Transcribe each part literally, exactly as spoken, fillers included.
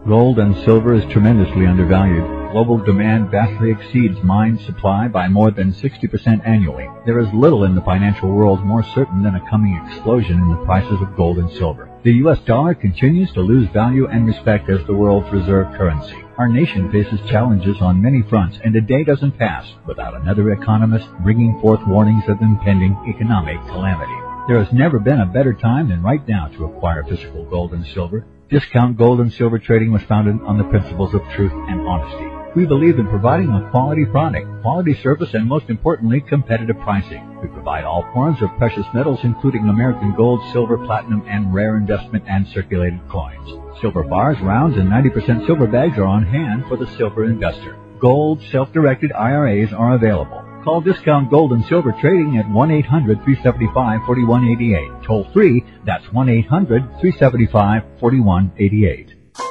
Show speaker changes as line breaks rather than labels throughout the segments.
Gold and silver is tremendously undervalued. Global demand vastly exceeds mine supply by more than sixty percent annually. There is little in the financial world more certain than a coming explosion in the prices of gold and silver. The U S dollar continues to lose value and respect as the world's reserve currency. Our nation faces challenges on many fronts, and a day doesn't pass without another economist bringing forth warnings of impending economic calamity. There has never been a better time than right now to acquire physical gold and silver. Discount Gold and Silver Trading was founded on the principles of truth and honesty. We believe in providing a quality product, quality service, and most importantly, competitive pricing. We provide all forms of precious metals, including American gold, silver, platinum, and rare investment and circulated coins. Silver bars, rounds, and ninety percent silver bags are on hand for the silver investor. Gold self-directed I R As are available. Call Discount Gold and Silver Trading at one eight hundred, three seven five, four one eight eight. Toll free, that's one eight hundred, three seven five, four one eight eight.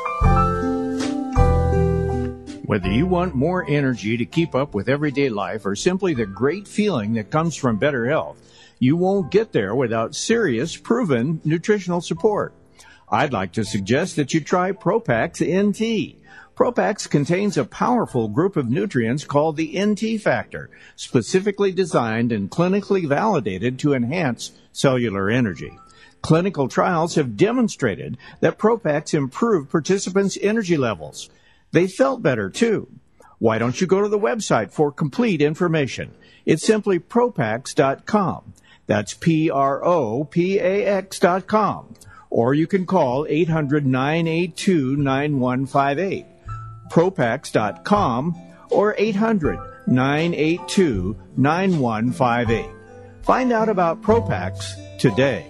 Whether you want more energy to keep up with everyday life or simply the great feeling that comes from better health, you won't get there without serious, proven nutritional support. I'd like to suggest that you try Propax N T. Propax contains a powerful group of nutrients called the N T factor, specifically designed and clinically validated to enhance cellular energy. Clinical trials have demonstrated that Propax improved participants' energy levels. They felt better, too. Why don't you go to the website for complete information? It's simply Propax dot com. That's P R O P A X dot com. Or you can call eight hundred, nine eight two, nine one five eight. Propax dot com or eight hundred, nine eight two, nine one five eight. Find out about Propax today.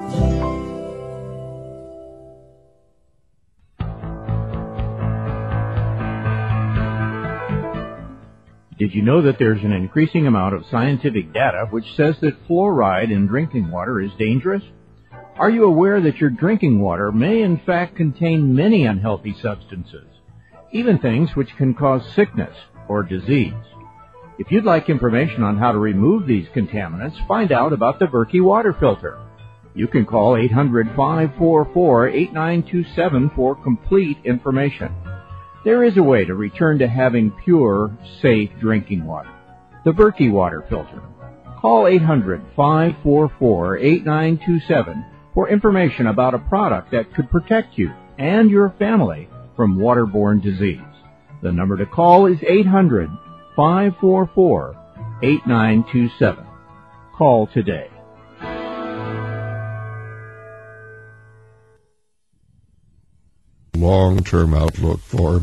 Did you know that there's an increasing amount of scientific data which says that fluoride in drinking water is dangerous? Are you aware that your drinking water may in fact contain many unhealthy substances, even things which can cause sickness or disease? If you'd like information on how to remove these contaminants, find out about the Berkey water filter. You can call eight hundred, five four four, eight nine two seven for complete information. There is a way to return to having pure, safe drinking water. The Berkey water filter. Call eight hundred, five four four, eight nine two seven for information about a product that could protect you and your family from waterborne disease. The number to call is eight hundred, five four four, eight nine two seven. Call today.
Long-term outlook for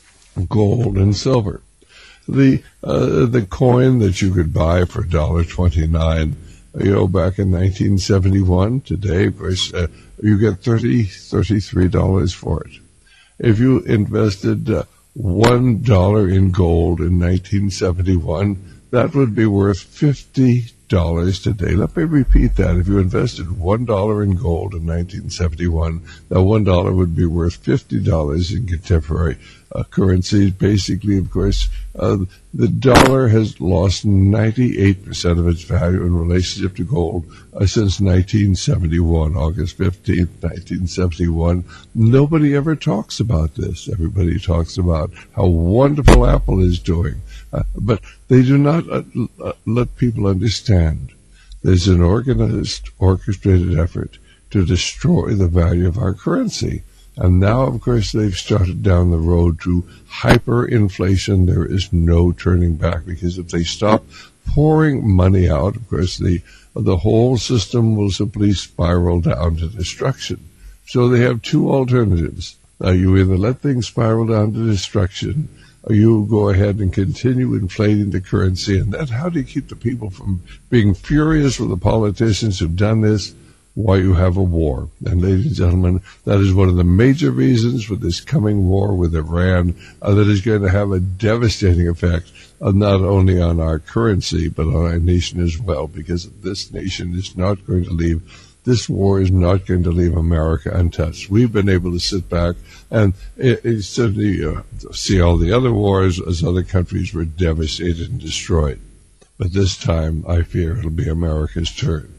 gold and silver. The uh, the coin that you could buy for one dollar twenty-nine, you know, back in nineteen seventy-one, today, of course, uh, you get thirty, thirty-three dollars for it. If you invested uh, one dollar in gold in nineteen seventy-one, that would be worth fifty dollars today. Let me repeat that. If you invested one dollar in gold in nineteen seventy-one, that one dollar would be worth fifty dollars in contemporary uh, currency. Basically, of course, uh, the dollar has lost ninety-eight percent of its value in relationship to gold uh, since nineteen seventy-one, August fifteenth, nineteen seventy-one. Nobody ever talks about this. Everybody talks about how wonderful Apple is doing. Uh, but they do not uh, uh, let people understand there's an organized, orchestrated effort to destroy the value of our currency. And now, of course, they've started down the road to hyperinflation. There is no turning back, because if they stop pouring money out, of course, the the whole system will simply spiral down to destruction. So they have two alternatives. Uh, you either let things spiral down to destruction, or you go ahead and continue inflating the currency. And then how do you keep the people from being furious with the politicians who've done this? Why, you have a war. And ladies and gentlemen, that is one of the major reasons for this coming war with Iran uh, that is going to have a devastating effect uh, not only on our currency, but on our nation as well, because this nation is not going to leave This war is not going to leave America untouched. We've been able to sit back and it, it certainly uh, see all the other wars as other countries were devastated and destroyed. But this time, I fear it'll be America's turn.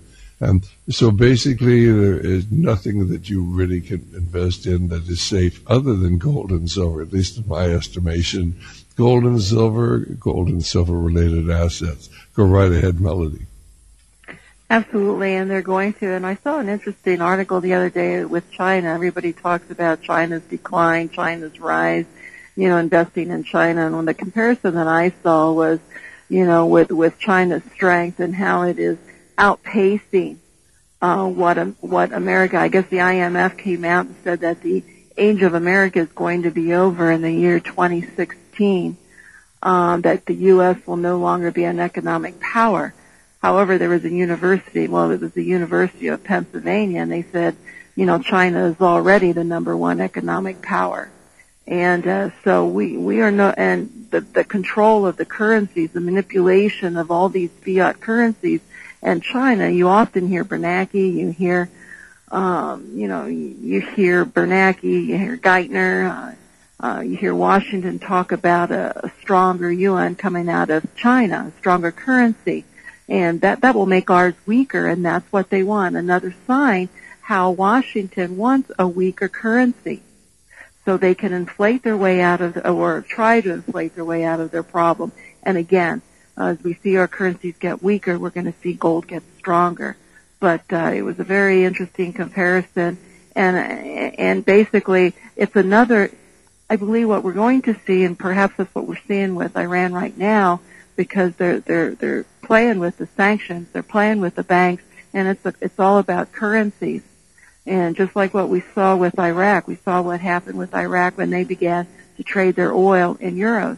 And so basically there is nothing that you really can invest in that is safe other than gold and silver, at least in my estimation. Gold and silver, gold and silver related assets. Go right ahead, Melody.
Absolutely, and they're going to. And I saw an interesting article the other day with China. Everybody talks about China's decline, China's rise, you know, investing in China. And when the comparison that I saw was, you know, with, with China's strength and how it is outpacing uh, what what America. I guess the I M F came out and said that the age of America is going to be over in the year twenty sixteen. Um, that the U S will no longer be an economic power. However, there was a university. Well, it was the University of Pennsylvania, and they said, you know, China is already the number one economic power. And uh, so we we are no, and the the control of the currencies, the manipulation of all these fiat currencies. And China, you often hear Bernanke, you hear, um, you know, you, you hear Bernanke, you hear Geithner, uh, uh, you hear Washington talk about a, a stronger yuan coming out of China, a stronger currency, and that that will make ours weaker, and that's what they want. Another sign how Washington wants a weaker currency, so they can inflate their way out of, or try to inflate their way out of their problem. And again, Uh, as we see our currencies get weaker, we're going to see gold get stronger. But uh, it was a very interesting comparison, and and basically it's another. I believe what we're going to see, and perhaps that's what we're seeing with Iran right now, because they're they're they're playing with the sanctions, they're playing with the banks, and it's a, it's all about currencies. And just like what we saw with Iraq, we saw what happened with Iraq when they began to trade their oil in euros.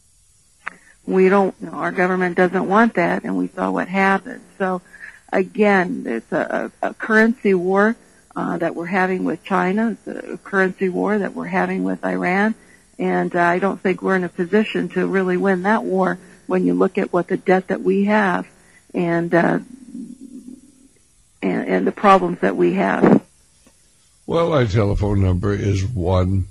We don't, you know, our government doesn't want that, and we saw what happened. So, again, it's a, a, a currency war uh, that we're having with China. It's a currency war that we're having with Iran, and uh, I don't think we're in a position to really win that war when you look at what the debt that we have and uh, and, and the problems that we have.
Well, our telephone number is one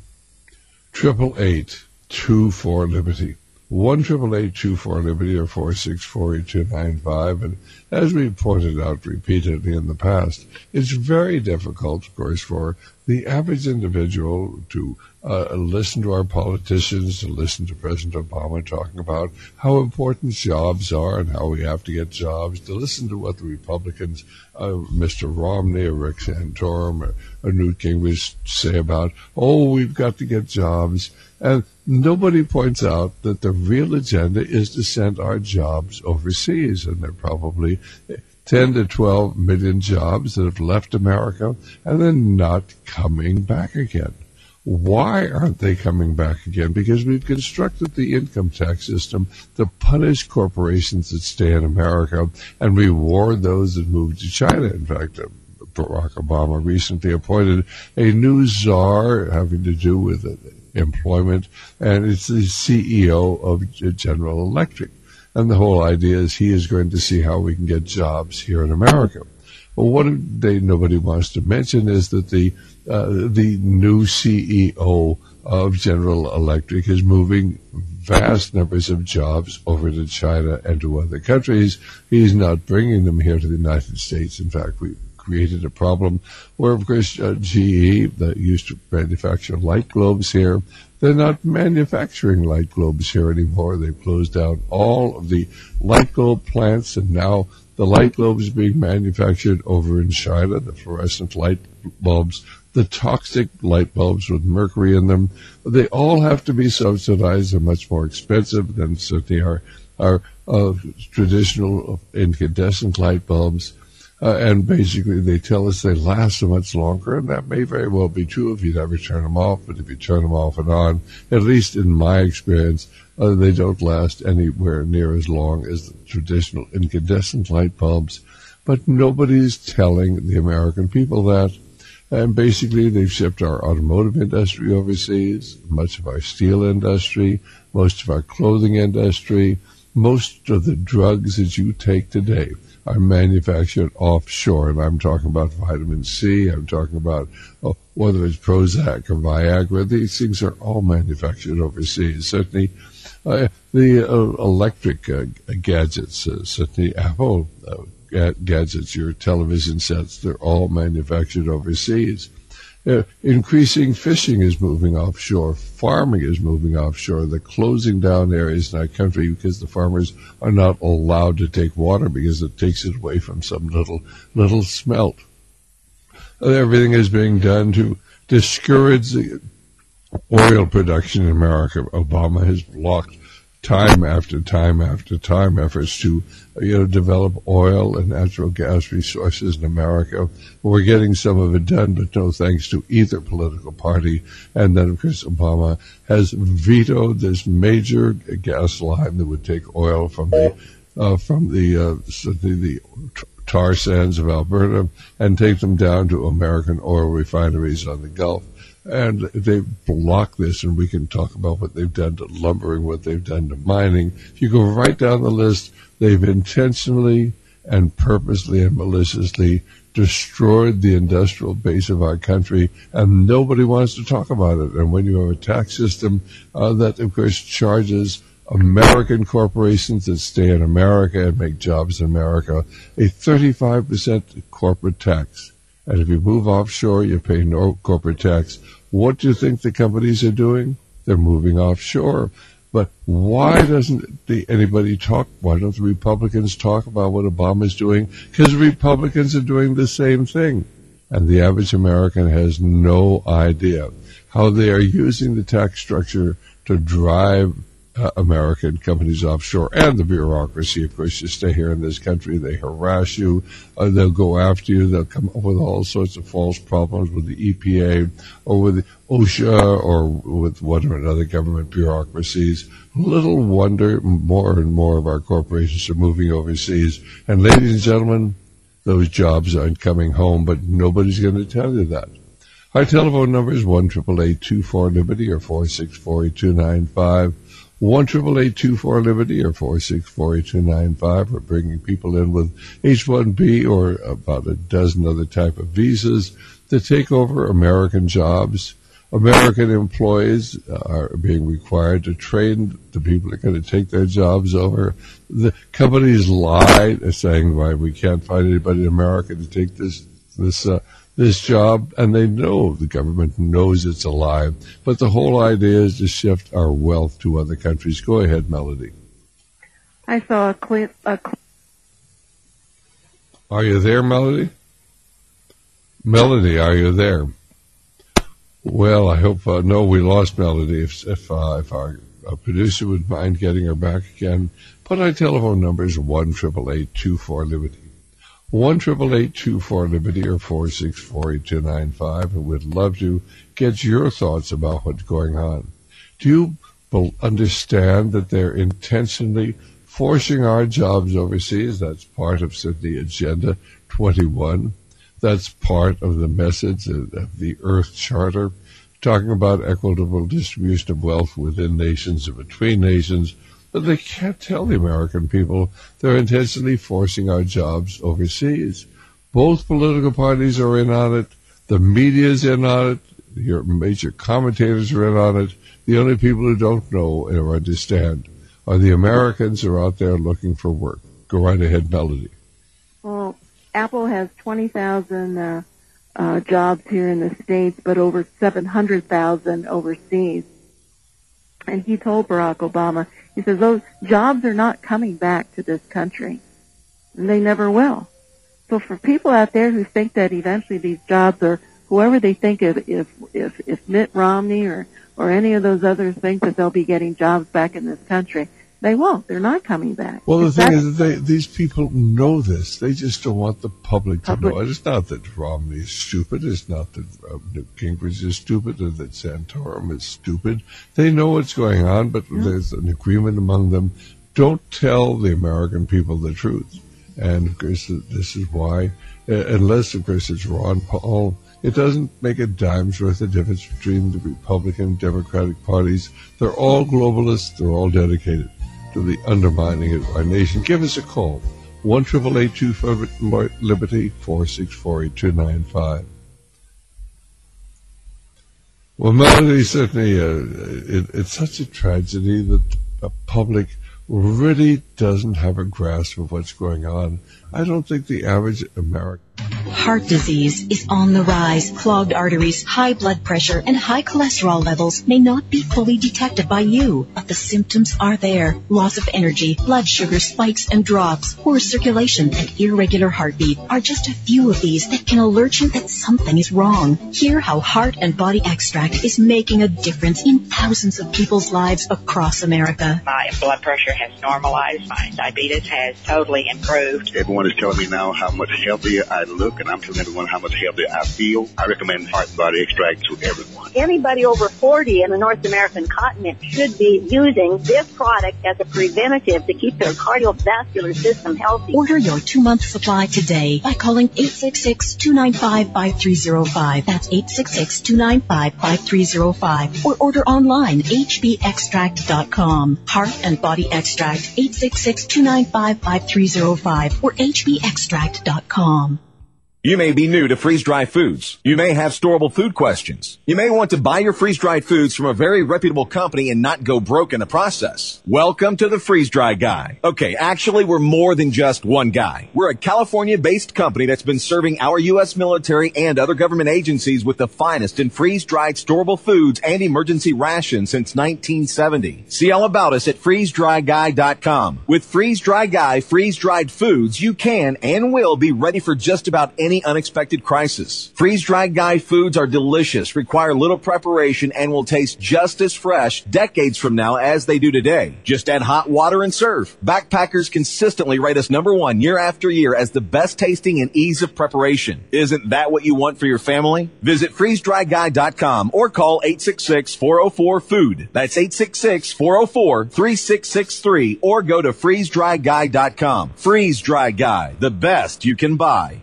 triple eight two four Liberty. One triple eight two four Liberty or four six four eight two nine five. And as we pointed out repeatedly in the past, it's very difficult, of course, for the average individual to uh, listen to our politicians, to listen to President Obama talking about how important jobs are and how we have to get jobs, to listen to what the Republicans, uh, Mister Romney or Rick Santorum or, or Newt Gingrich say about, oh, we've got to get jobs. And nobody points out that the real agenda is to send our jobs overseas, and there are probably ten to twelve million jobs that have left America and then not coming back again. Why aren't they coming back again? Because we've constructed the income tax system to punish corporations that stay in America and reward those that move to China. In fact, uh, Barack Obama recently appointed a new czar having to do with it. Employment, and it's the C E O of General Electric. And the whole idea is he is going to see how we can get jobs here in America. Well, what they, nobody wants to mention is that the uh, the new C E O of General Electric is moving vast numbers of jobs over to China and to other countries. He's not bringing them here to the United States. In fact, we created a problem where, of course, uh, G E, that used to manufacture light globes here, they're not manufacturing light globes here anymore. They've closed down all of the light globe plants, and now the light globes being manufactured over in China, the fluorescent light bulbs, the toxic light bulbs with mercury in them, they all have to be subsidized. They're much more expensive than certainly our, our uh, traditional incandescent light bulbs. Uh, and basically they tell us they last so much longer, and that may very well be true if you never turn them off, but if you turn them off and on, at least in my experience, uh, they don't last anywhere near as long as the traditional incandescent light bulbs. But nobody's telling the American people that, and basically they've shipped our automotive industry overseas, much of our steel industry, most of our clothing industry, most of the drugs that you take today are manufactured offshore, and I'm talking about vitamin C, I'm talking about oh, whether it's Prozac or Viagra. These things are all manufactured overseas. Certainly uh, the uh, electric uh, gadgets, uh, certainly Apple uh, gadgets, your television sets, they're all manufactured overseas. Uh, increasing fishing is moving offshore. Farming is moving offshore. They're closing down areas in our country because the farmers are not allowed to take water because it takes it away from some little little smelt. Uh, everything is being done to discourage the oil production in America. Obama has blocked time after time after time efforts to, you know, develop oil and natural gas resources in America. We're getting some of it done, but no thanks to either political party. And then, of course, Obama has vetoed this major gas line that would take oil from the uh, from the, uh, the the tar sands of Alberta and take them down to American oil refineries on the Gulf. And they block this, and we can talk about what they've done to lumbering, what they've done to mining. If you go right down the list, they've intentionally and purposely and maliciously destroyed the industrial base of our country, and nobody wants to talk about it. And when you have a tax system uh, that, of course, charges American corporations that stay in America and make jobs in America a thirty-five percent corporate tax, and if you move offshore, you pay no corporate tax. What do you think the companies are doing? They're moving offshore. But why doesn't the, anybody talk? Why don't the Republicans talk about what Obama's doing? Because Republicans are doing the same thing. And the average American has no idea how they are using the tax structure to drive Uh, American companies offshore, and the bureaucracy. Of course, you stay here in this country, they harass you, uh, they'll go after you, they'll come up with all sorts of false problems with the E P A or with the OSHA or with whatever other government bureaucracies. Little wonder more and more of our corporations are moving overseas. And ladies and gentlemen, those jobs aren't coming home, but nobody's going to tell you that. Our telephone number is one eight eight eight, two four, Liberty or four six four, eight two nine five. one eight eight eight, two four, Liberty or four six four, eight two nine five. We're bringing people in with H one B or about a dozen other type of visas to take over American jobs. American employees are being required to train the people that are going to take their jobs over. The companies lie, saying, why, we can't find anybody in America to take this this uh, this job, and they know, the government knows it's a lie, but the whole idea is to shift our wealth to other countries. Go ahead, Melody.
I saw a clip. A cl-
are you there, Melody? Melody, are you there? Well, I hope, uh, no, we lost Melody. If, if, uh, if our uh, producer would mind getting her back again, put our telephone number is one eight eight eight, two four, Liberty. one eight eight eight, two four, Liberty or four six four, eight two nine five, and we'd love to get your thoughts about what's going on. Do you understand that they're intentionally forcing our jobs overseas? That's part of the Agenda twenty-one. That's part of the message of the Earth Charter, talking about equitable distribution of wealth within nations and between nations. But they can't tell the American people they're intentionally forcing our jobs overseas. Both political parties are in on it. The media's in on it. Your major commentators are in on it. The only people who don't know or understand are the Americans who are out there looking for work. Go right ahead, Melody.
Well, Apple has twenty thousand uh, uh, jobs here in the States, but over seven hundred thousand overseas. And he told Barack Obama, he says, those jobs are not coming back to this country. And they never will. So for people out there who think that eventually these jobs are, whoever they think of, if, if, if Mitt Romney or, or any of those others think that they'll be getting jobs back in this country, they won't. They're not coming back.
Well, the
it's
thing
that,
is that they, these people know this. They just don't want the public to
Public.
know it. It's not that Romney is stupid. It's not that uh, Newt Gingrich is stupid or that Santorum is stupid. They know what's going on, but yeah. There's an agreement among them. Don't tell the American people the truth. And, of course, this is why, uh, unless, of course, it's Ron Paul, it doesn't make a dime's worth of difference between the Republican and Democratic parties. They're all globalists. They're all dedicated to the undermining of our nation. Give us a call. one eight eight eight, two four, Liberty, four six four, eight two nine five. Well, Melody, certainly uh, it, it's such a tragedy that the public really doesn't have a grasp of what's going on. I don't think the average American...
Heart disease is on the rise. Clogged arteries, high blood pressure, and high cholesterol levels may not be fully detected by you, but the symptoms are there. Loss of energy, blood sugar spikes and drops, poor circulation, and irregular heartbeat are just a few of these that can alert you that something is wrong. Hear how Heart and Body Extract is making a difference in thousands of people's lives across America.
My blood pressure has normalized. My diabetes has totally improved.
Everyone is telling me now how much healthier I look, and I'm telling everyone how much healthier I feel. I recommend Heart and Body Extract to everyone.
Anybody over forty in the North American continent should be using this product as a preventative to keep their cardiovascular system healthy.
Order your two-month supply today by calling eight six six, two nine five, five three zero five. That's eight six six, two nine five, five three zero five. Or order online, h b extract dot com. Heart and Body Extract, eight six six, two nine five, five three zero five or h b extract dot com.
You may be new to freeze-dried foods. You may have storable food questions. You may want to buy your freeze-dried foods from a very reputable company and not go broke in the process. Welcome to the Freeze-Dry Guy. Okay, actually, we're more than just one guy. We're a California-based company that's been serving our U S military and other government agencies with the finest in freeze-dried storable foods and emergency rations since nineteen seventy. See all about us at freeze dry guy dot com. With Freeze-Dry Guy freeze-dried foods, you can and will be ready for just about any unexpected crisis. Freeze-Dried Guy foods are delicious, require little preparation, and will taste just as fresh decades from now as they do today. Just add hot water and serve. Backpackers consistently rate us number one year after year as the best tasting and ease of preparation. Isn't that what you want for your family? Visit freeze dry guy dot com or call eight six six, four oh four, food. That's eight six six, four oh four, three six six three or go to freeze dry guy dot com. Freeze-Dry Guy, the best you can buy.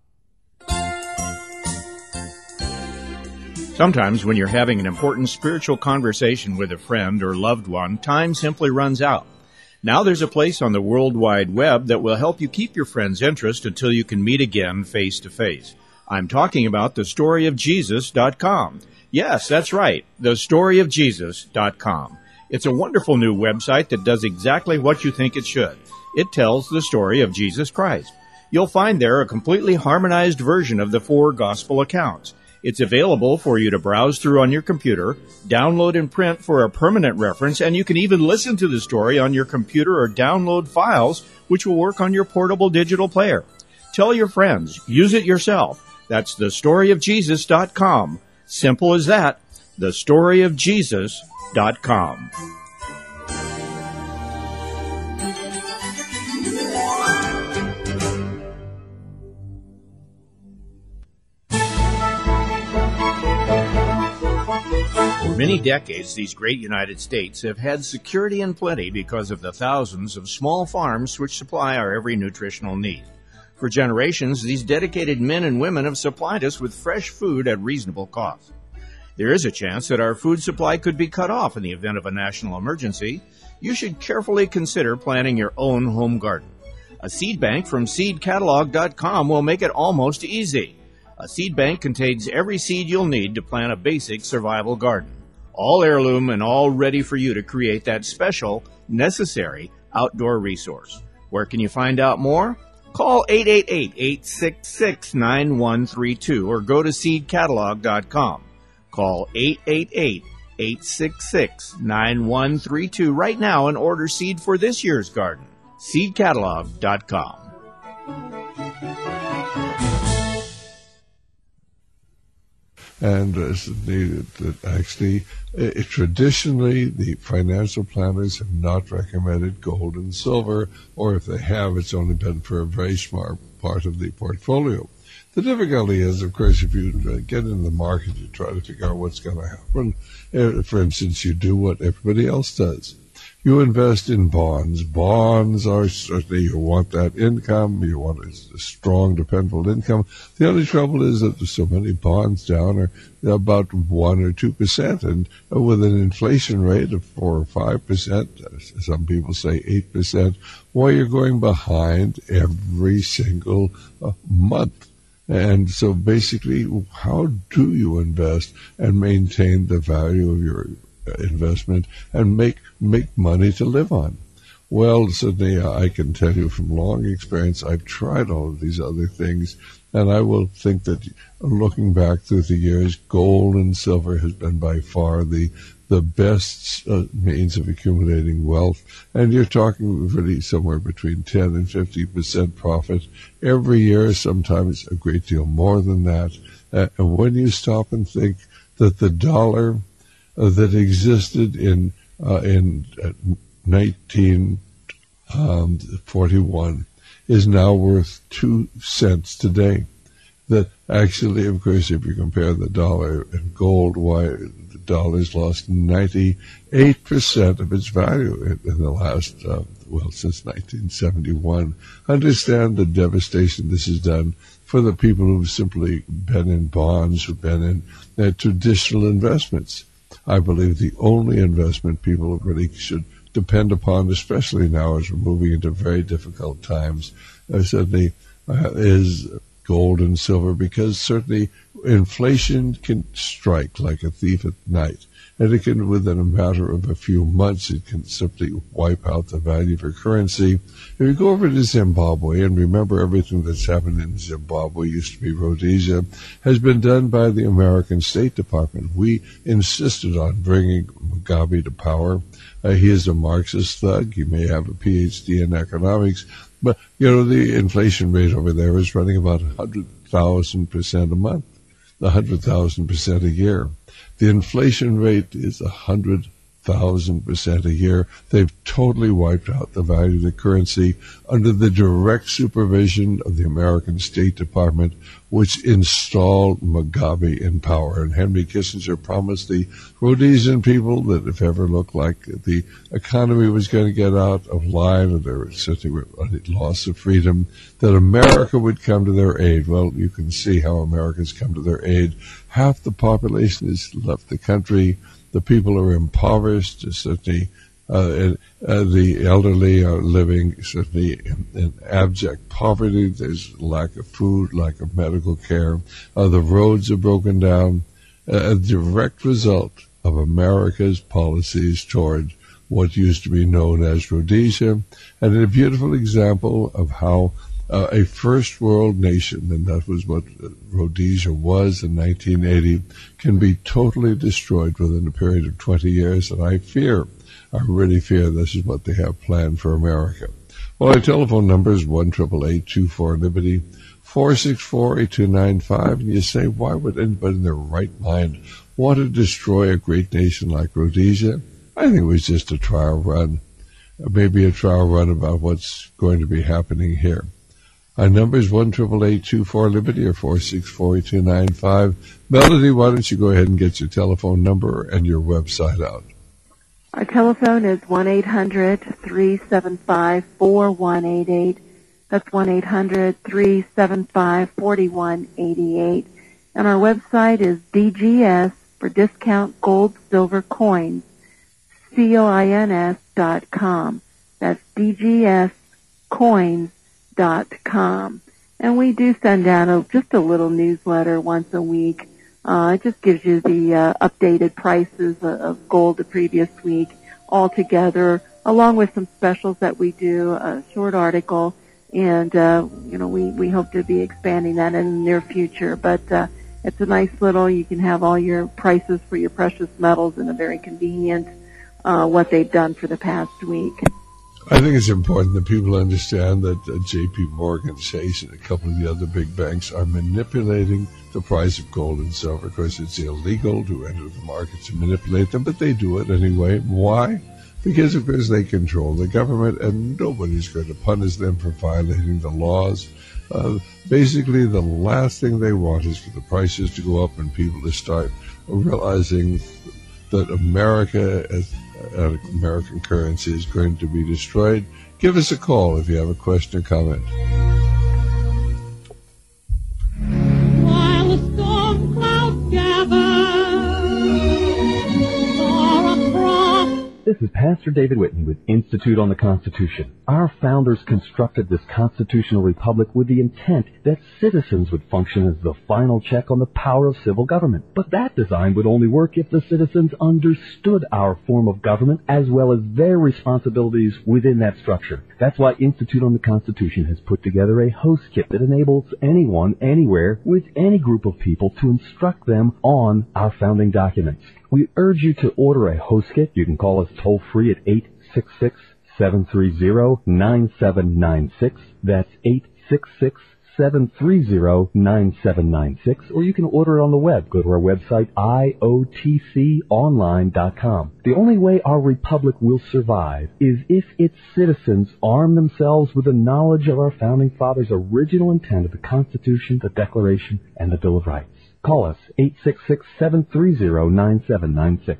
Sometimes when you're having an important spiritual conversation with a friend or loved one, time simply runs out. Now there's a place on the World Wide Web that will help you keep your friend's interest until you can meet again face to face. I'm talking about the story of jesus dot com. Yes, that's right, the story of jesus dot com. It's a wonderful new website that does exactly what you think it should. It tells the story of Jesus Christ. You'll find there a completely harmonized version of the four gospel accounts. It's available for you to browse through on your computer, download and print for a permanent reference, and you can even listen to the story on your computer or download files, which will work on your portable digital player. Tell your friends. Use it yourself. That's the story of jesus dot com. Simple as that. the story of jesus dot com. For many decades, these great United States have had security and plenty because of the thousands of small farms which supply our every nutritional need. For generations, these dedicated men and women have supplied us with fresh food at reasonable cost. There is a chance that our food supply could be cut off in the event of a national emergency. You should carefully consider planting your own home garden. A seed bank from seed catalog dot com will make it almost easy. A seed bank contains every seed you'll need to plant a basic survival garden. All heirloom and all ready for you to create that special, necessary outdoor resource. Where can you find out more? Call eight eight eight, eight six six, nine one three two or go to seed catalog dot com. Call eight eight eight, eight six six, nine one three two right now and order seed for this year's garden. seed catalog dot com.
And uh, the, the, actually, uh, traditionally, the financial planners have not recommended gold and silver, or if they have, it's only been for a very smart part of the portfolio. The difficulty is, of course, if you uh, get in the market, you try to figure out what's going to happen. Uh, for instance, you do what everybody else does. You invest in bonds. Bonds are certainly, you want that income. You want a, a strong, dependable income. The only trouble is that there's so many bonds down are about one or two percent, and uh, with an inflation rate of four or five percent, uh, some people say eight percent, well, you're going behind every single uh, month. And so basically, how do you invest and maintain the value of your investment and make make money to live on? Well, certainly uh, I can tell you from long experience, I've tried all of these other things, and I will think that looking back through the years, gold and silver has been by far the the best uh, means of accumulating wealth. And you're talking really somewhere between ten and fifty percent profit every year, sometimes a great deal more than that. Uh, and when you stop and think that the dollar uh, that existed in uh, in uh, nineteen forty-one is now worth two cents today, that actually, of course, if you compare the dollar and gold, why the dollar's lost ninety-eight percent of its value in, in the last, uh, well, since nineteen seventy-one. Understand the devastation this has done for the people who've simply been in bonds, who've been in uh, traditional investments. I believe the only investment people really should depend upon, especially now as we're moving into very difficult times, uh, certainly uh, is gold and silver, because certainly inflation can strike like a thief at night, and it can, within a matter of a few months, it can simply wipe out the value of your currency. If you go over to Zimbabwe, and remember everything that's happened in Zimbabwe, used to be Rhodesia, has been done by the American State Department. We insisted on bringing Mugabe to power. Uh, he is a Marxist thug. He may have a P H D in economics, but, you know, the inflation rate over there is running about one hundred thousand percent a month, one hundred thousand percent a year. The inflation rate is one hundred thousand percent a year. They've totally wiped out the value of the currency under the direct supervision of the American State Department, which installed Mugabe in power. And Henry Kissinger promised the Rhodesian people that if ever looked like the economy was going to get out of line, or there was certainly a loss of freedom, that America would come to their aid. Well, you can see how America's come to their aid. Half the population has left the country. The people are impoverished. Certainly, uh, and, uh, the elderly are living certainly in, in abject poverty. There's lack of food, lack of medical care. Uh, the roads are broken down. Uh, a direct result of America's policies toward what used to be known as Rhodesia, and a beautiful example of how Uh, a first world nation, and that was what Rhodesia was in nineteen eighty, can be totally destroyed within a period of twenty years, and I fear, I really fear this is what they have planned for America. Well, our telephone number is one eight eight eight, two four, Liberty, four six four, eight two nine five, and you say, why would anybody in their right mind want to destroy a great nation like Rhodesia? I think it was just a trial run, maybe a trial run about what's going to be happening here. Our number is one eight eight eight, two four, Liberty, or four six four, eight two nine five. Melody, why don't you go ahead and get your telephone number and your website out?
Our telephone is one eight hundred, three seven five, four one eight eight. That's one eight hundred, three seven five, four one eight eight. And our website is D G S, for Discount Gold Silver Coins, C O I N S dot com. That's D G S Coins. Dot com. And we do send out a, just a little newsletter once a week. Uh, it just gives you the uh, updated prices of, of gold the previous week all together, along with some specials that we do, a short article, and uh, you know we, we hope to be expanding that in the near future. But uh, it's a nice little, you can have all your prices for your precious metals in a very convenient uh, what they've done for the past week.
I think it's important that people understand that uh, J P Morgan Chase and a couple of the other big banks are manipulating the price of gold and silver. Of course, it's illegal to enter the market to manipulate them, but they do it anyway. Why? Because, of course, they control the government, and nobody's going to punish them for violating the laws. Uh, basically, the last thing they want is for the prices to go up and people to start realizing that America as Uh, American currency is going to be destroyed. Give us a call if you have a question or comment.
While the storm clouds gather far across.
This
This is Pastor David Whitney with Institute on the Constitution. Our founders constructed this constitutional republic with the intent that citizens would function as the final check on the power of civil government. But that design would only work if the citizens understood our form of government as well as their responsibilities within that structure. That's why Institute on the Constitution has put together a host kit that enables anyone, anywhere, with any group of people to instruct them on our founding documents. We urge you to order a host kit. You can call us toll-free at eight six six, seven three zero, nine seven nine six. That's eight six six, seven three zero, nine seven nine six. Or you can order it on the web. Go to our website, I O T C online dot com. The only way our republic will survive is if its citizens arm themselves with the knowledge of our founding fathers' original intent of the Constitution, the Declaration, and the Bill of Rights. Call us, eight six six, seven three zero, nine seven nine six.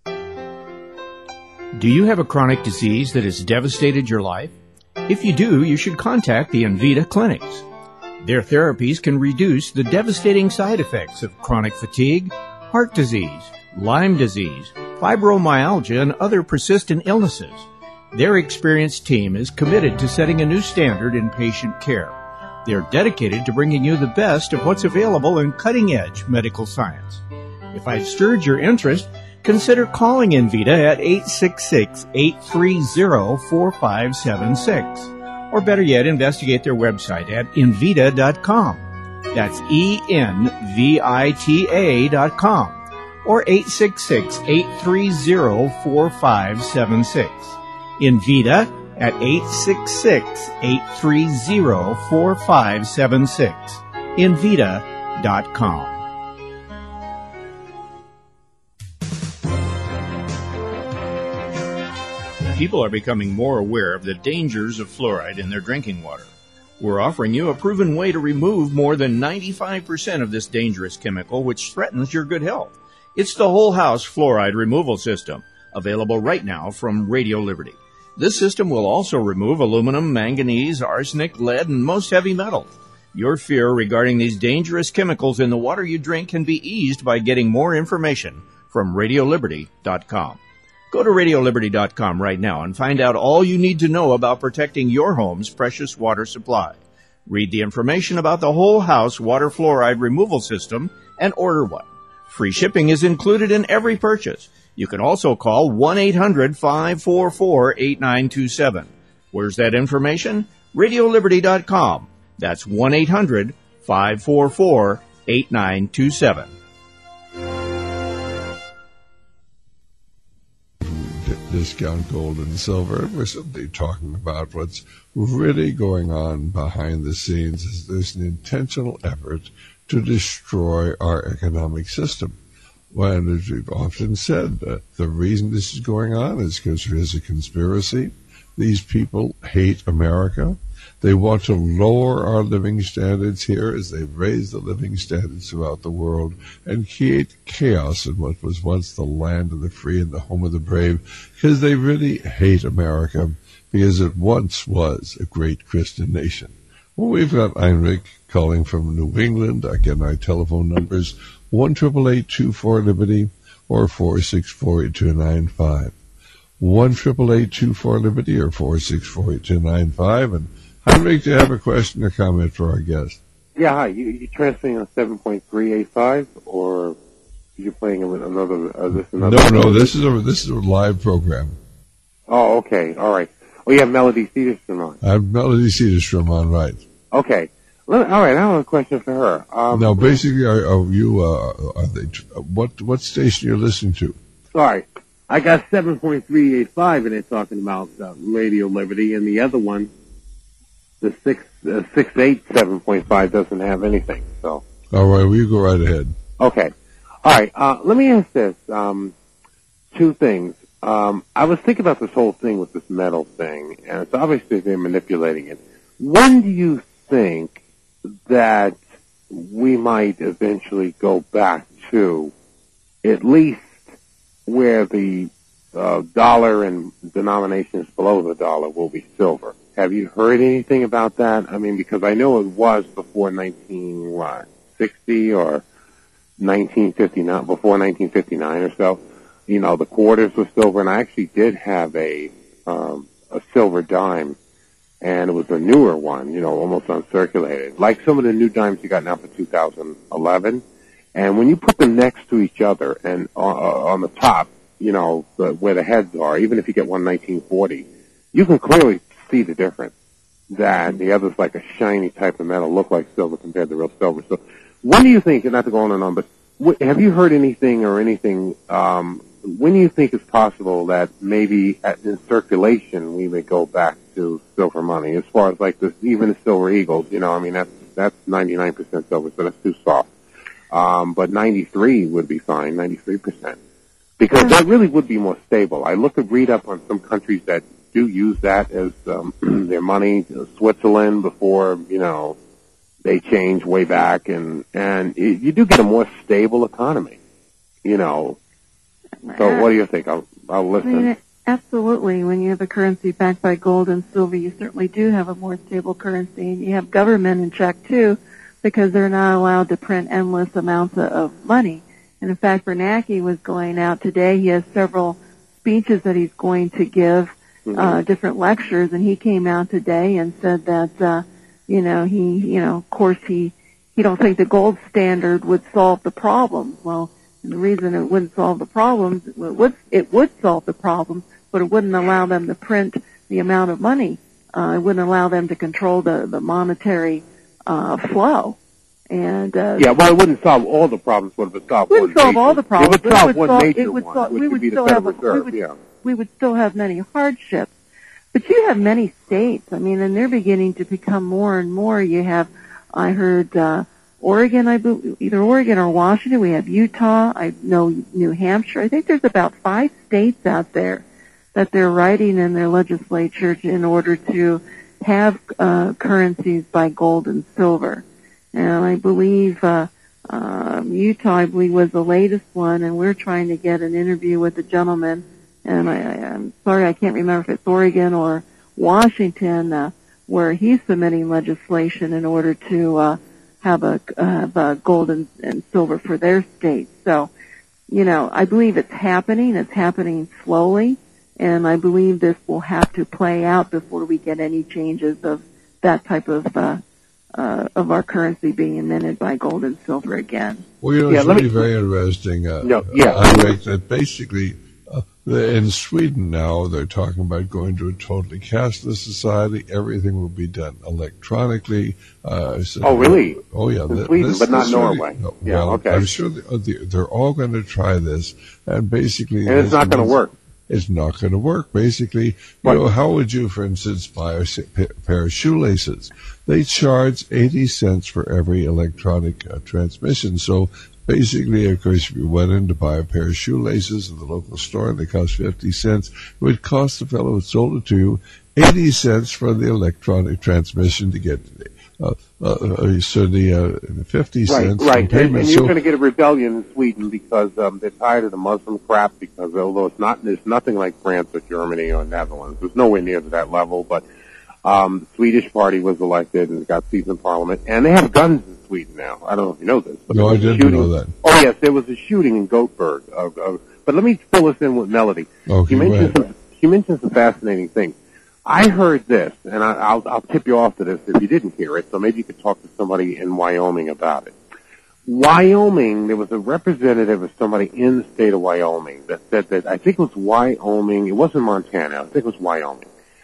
Do you have a chronic disease that has devastated your life? If you do, you should contact the Envita clinics. Their therapies can reduce the devastating side effects of chronic fatigue, heart disease, Lyme disease, fibromyalgia, and other persistent illnesses. Their experienced team is committed to setting a new standard in patient care. They're dedicated to bringing you the best of what's available in cutting-edge medical science. If I've stirred your interest, consider calling Envita at eight six six, eight three zero, four five seven six. Or better yet, investigate their website at envita dot com. That's E N V I T A dot com. Or eight six six, eight three zero, four five seven six. Envita at eight six six, eight three zero, four five seven six. envita dot com. People are becoming more aware of the dangers of fluoride in their drinking water. We're offering you a proven way to remove more than ninety-five percent of this dangerous chemical which threatens your good health. It's the Whole House Fluoride Removal System, available right now from Radio Liberty. This system will also remove aluminum, manganese, arsenic, lead, and most heavy metals. Your fear regarding these dangerous chemicals in the water you drink can be eased by getting more information from radio liberty dot com. Go to radio liberty dot com right now and find out all you need to know about protecting your home's precious water supply. Read the information about the Whole House Water Fluoride Removal System and order one. Free shipping is included in every purchase. You can also call one eight hundred, five four four, eight nine two seven. Where's that information? radio liberty dot com. That's one eight hundred, five four four, eight nine two seven.
Discount gold and silver. We're simply talking about what's really going on behind the scenes. Is there's an intentional effort to destroy our economic system. When, as we've often said, uh, the reason this is going on is because there is a conspiracy. These people hate America. They want to lower our living standards here as they raise the living standards throughout the world and create chaos in what was once the land of the free and the home of the brave, because they really hate America because it once was a great Christian nation. Well, we've got Heinrich calling from New England. Again, our telephone numbers, one eight eight eight, two four, Liberty or four six four, eight two nine five. one eight eight eight, two four, Liberty or four six four, eight two nine five. And Heinrich, do you have a question or comment for our guest?
Yeah, hi. You, you transferring on seven point three eight five, or you're playing another? Uh, this another?
No, no. This is a this is a live program.
Oh, okay. All right. Oh, you have Melody Cedarstrom on.
I have Melody Cedarstrom on, right?
Okay. All right. I have a question for her. Um,
now, basically, are, are you? Uh, are they? What what station you're listening to?
Sorry, I got seven point three eight five, and they're talking about uh, Radio Liberty, and the other one, the six uh, six eight seven point five, doesn't have anything. So.
All right. Well, you go right ahead.
Okay. All right. Uh, let me ask this. Um, two things. Um, I was thinking about this whole thing with this metal thing, and it's obviously they're manipulating it. When do you think that we might eventually go back to at least where the uh, dollar and denominations below the dollar will be silver? Have you heard anything about that? I mean, because I know it was before nineteen what, sixty or nineteen fifty-nine, before nineteen fifty-nine or so. you know, the quarters were silver, and I actually did have a um, a silver dime, and it was a newer one, you know, almost uncirculated, like some of the new dimes you got now for two thousand eleven. And when you put them next to each other and uh, on the top, you know, the, where the heads are, even if you get one nineteen forty, you can clearly see the difference. That the other's like a shiny type of metal, look like silver compared to real silver. So when do you think, not to go on and on, but wh- have you heard anything or anything, um, when do you think it's possible that maybe at, in circulation we may go back to silver money as far as like this, even the silver eagles, you know, I mean, that's, that's ninety-nine percent silver, so that's too soft. Um, but ninety-three would be fine, ninety-three percent. Because that really would be more stable. I looked at, read up on some countries that do use that as um, their money. Switzerland, before, you know, they change way back, and and it, you do get a more stable economy, you know. So what do you think? I'll, I'll listen.
I mean, absolutely. When you have a currency backed by gold and silver, you certainly do have a more stable currency, and you have government in check too, because they're not allowed to print endless amounts of, of money. And in fact, Bernanke was going out today. He has several speeches that he's going to give. Uh, different lectures, and he came out today and said that, uh, you know, he, you know, of course he, he don't think the gold standard would solve the problem. Well, and the reason it wouldn't solve the problems, it would, it would solve the problem, but it wouldn't allow them to print the amount of money. Uh, it wouldn't allow them to control the, the monetary, uh, flow. And, uh,
yeah, well, it wouldn't solve all the problems, but it would solve
one
one
major. It would solve all the problems.
It would solve
it would
one
solve,
major
it would
one,
solve,
which
we
would
would
be the
still
Federal
have a,
Reserve,
we would,
yeah.
we would still have many hardships. But you have many states, I mean, and they're beginning to become more and more. You have, I heard, uh, Oregon, I believe, either Oregon or Washington. We have Utah. I know New Hampshire. I think there's about five states out there that they're writing in their legislature in order to have, uh, currencies by gold and silver. And I believe, uh, um, Utah, I believe, was the latest one, and we're trying to get an interview with a gentleman. And I, I'm sorry, I can't remember if it's Oregon or Washington, uh, where he's submitting legislation in order to uh, have a uh, have a gold and, and silver for their states. So, you know, I believe it's happening. It's happening slowly, and I believe this will have to play out before we get any changes of that type of uh, uh, of our currency being minted by gold and silver again.
Well, you know,
yeah,
it's really
me,
very interesting. Uh,
no, yeah,
I think that basically. Uh, in Sweden now, they're talking about going to a totally cashless society. Everything will be done electronically. Uh, so
oh, really?
Oh, yeah.
In
This,
Sweden,
this,
but not
this
Norway.
Really,
yeah,
well,
okay.
I'm sure they, they're all going to try this, and basically,
and it's not going to work.
It's not going to work. Basically,
what?
you know, how would you, for instance, buy a pair of shoelaces? They charge eighty cents for every electronic uh, transmission. So. Basically, of course, if you went in to buy a pair of shoelaces at the local store and they cost fifty cents, it would cost the fellow who sold it to you eighty cents for the electronic transmission to get uh, uh, so the uh, fifty cents.
Right, right. And, and you're
so,
going to get a rebellion in Sweden because um, they're tired of the Muslim crap, because although it's not, there's nothing like France or Germany or Netherlands. There's nowhere near to that level, but um, the Swedish party was elected and got seats in parliament, and they have guns in Sweden now. I don't know if you know this. But
no, I didn't
shooting.
know that.
Oh, yes, there was a shooting in Gothenburg. Of, of, but let me fill this in with Melody.
Okay,
she mentioned some, she mentioned some fascinating things. I heard this, and I, I'll, I'll tip you off to this if you didn't hear it, so maybe you could talk to somebody in Wyoming about it. Wyoming, there was a representative of somebody in the state of Wyoming that said that, I think it was Wyoming, it wasn't Montana, I think it was Wyoming.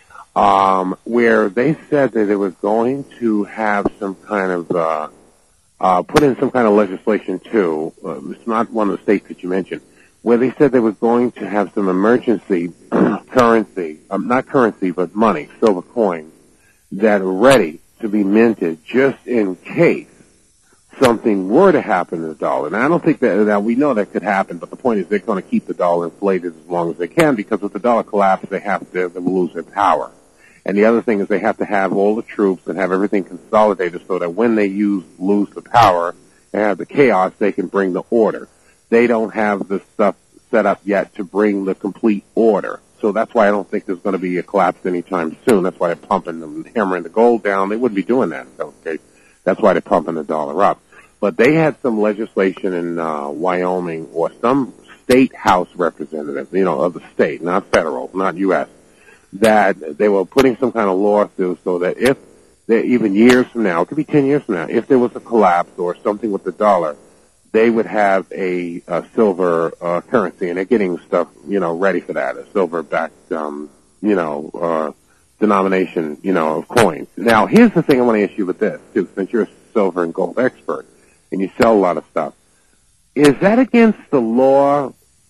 Um, where they said that they was going to have some kind of, uh, uh, put in some kind of legislation too. Uh, it's not one of the states that you mentioned, where they said they was going to have some emergency currency, um, not currency, but money, silver coins, that are ready to be minted just in case something were to happen to the dollar. And I don't think that, that we know that could happen, but the point is they're going to keep the dollar inflated as long as they can, because if the dollar collapses, they have to, they will lose their power. And the other thing is they have to have all the troops and have everything consolidated so that when they use lose the power and have the chaos, they can bring the order. They don't have the stuff set up yet to bring the complete order. So that's why I don't think there's going to be a collapse anytime soon. That's why they're pumping and hammering the gold down. They wouldn't be doing that. Okay, that's why they're pumping the dollar up. But they had some legislation in uh, Wyoming or some state House representatives, you know, of the state, not federal, not U S, that they were putting some kind of law through so that if there, even years from now, it could be ten years from now, if there was a collapse or something with the dollar, they would have a, a silver uh, currency, and they're getting stuff, you know, ready for that, a silver-backed, um, you know, uh, denomination, you know, of coins. Now, here's the thing I want to ask you with this, too, since you're a silver and gold expert, and you sell a lot of stuff. Is that against the law?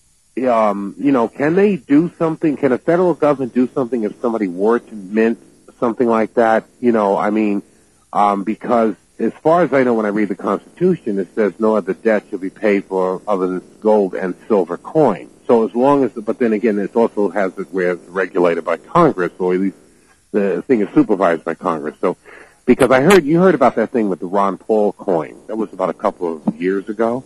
Um, you know, can they do something? Can a federal government do something if somebody were to mint something like that? You know, I mean, um, because as far as I know, when I read the Constitution, it says no other debt shall be paid for other than gold and silver coin. So as long as, but then again, it also has it where it's regulated by Congress, or at least the thing is supervised by Congress. So, because I heard, you heard about that thing with the Ron Paul coin. That was about a couple of years ago.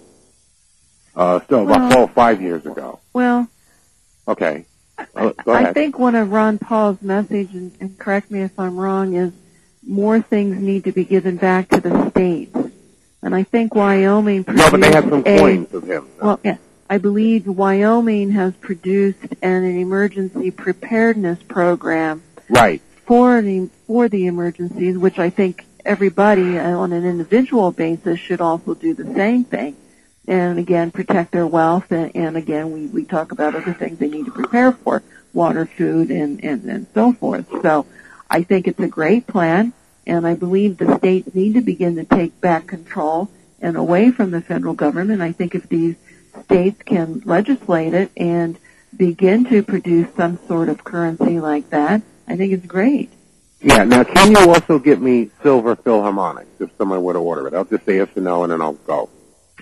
Uh, still about
well,
four or five years ago.
Well,
okay. Uh, go ahead.
I think one of Ron Paul's message, and, and correct me if I'm wrong, is more things need to be given back to the states. And I think Wyoming produced
No, but they have some
a,
coins of him. No.
Well, yeah, I believe Wyoming has produced an, an emergency preparedness program.
Right.
For the, for the emergencies, which I think everybody uh, on an individual basis should also do the same thing. And again, protect their wealth, and, and again, we, we talk about other things they need to prepare for, water, food, and, and, and so forth. So I think it's a great plan, and I believe the states need to begin to take back control and away from the federal government. I think if these states can legislate it and begin to produce some sort of currency like that, I think it's great.
Yeah, now can you also get me silver Philharmonics if someone were to order it? I'll just say yes or no, and then I'll go.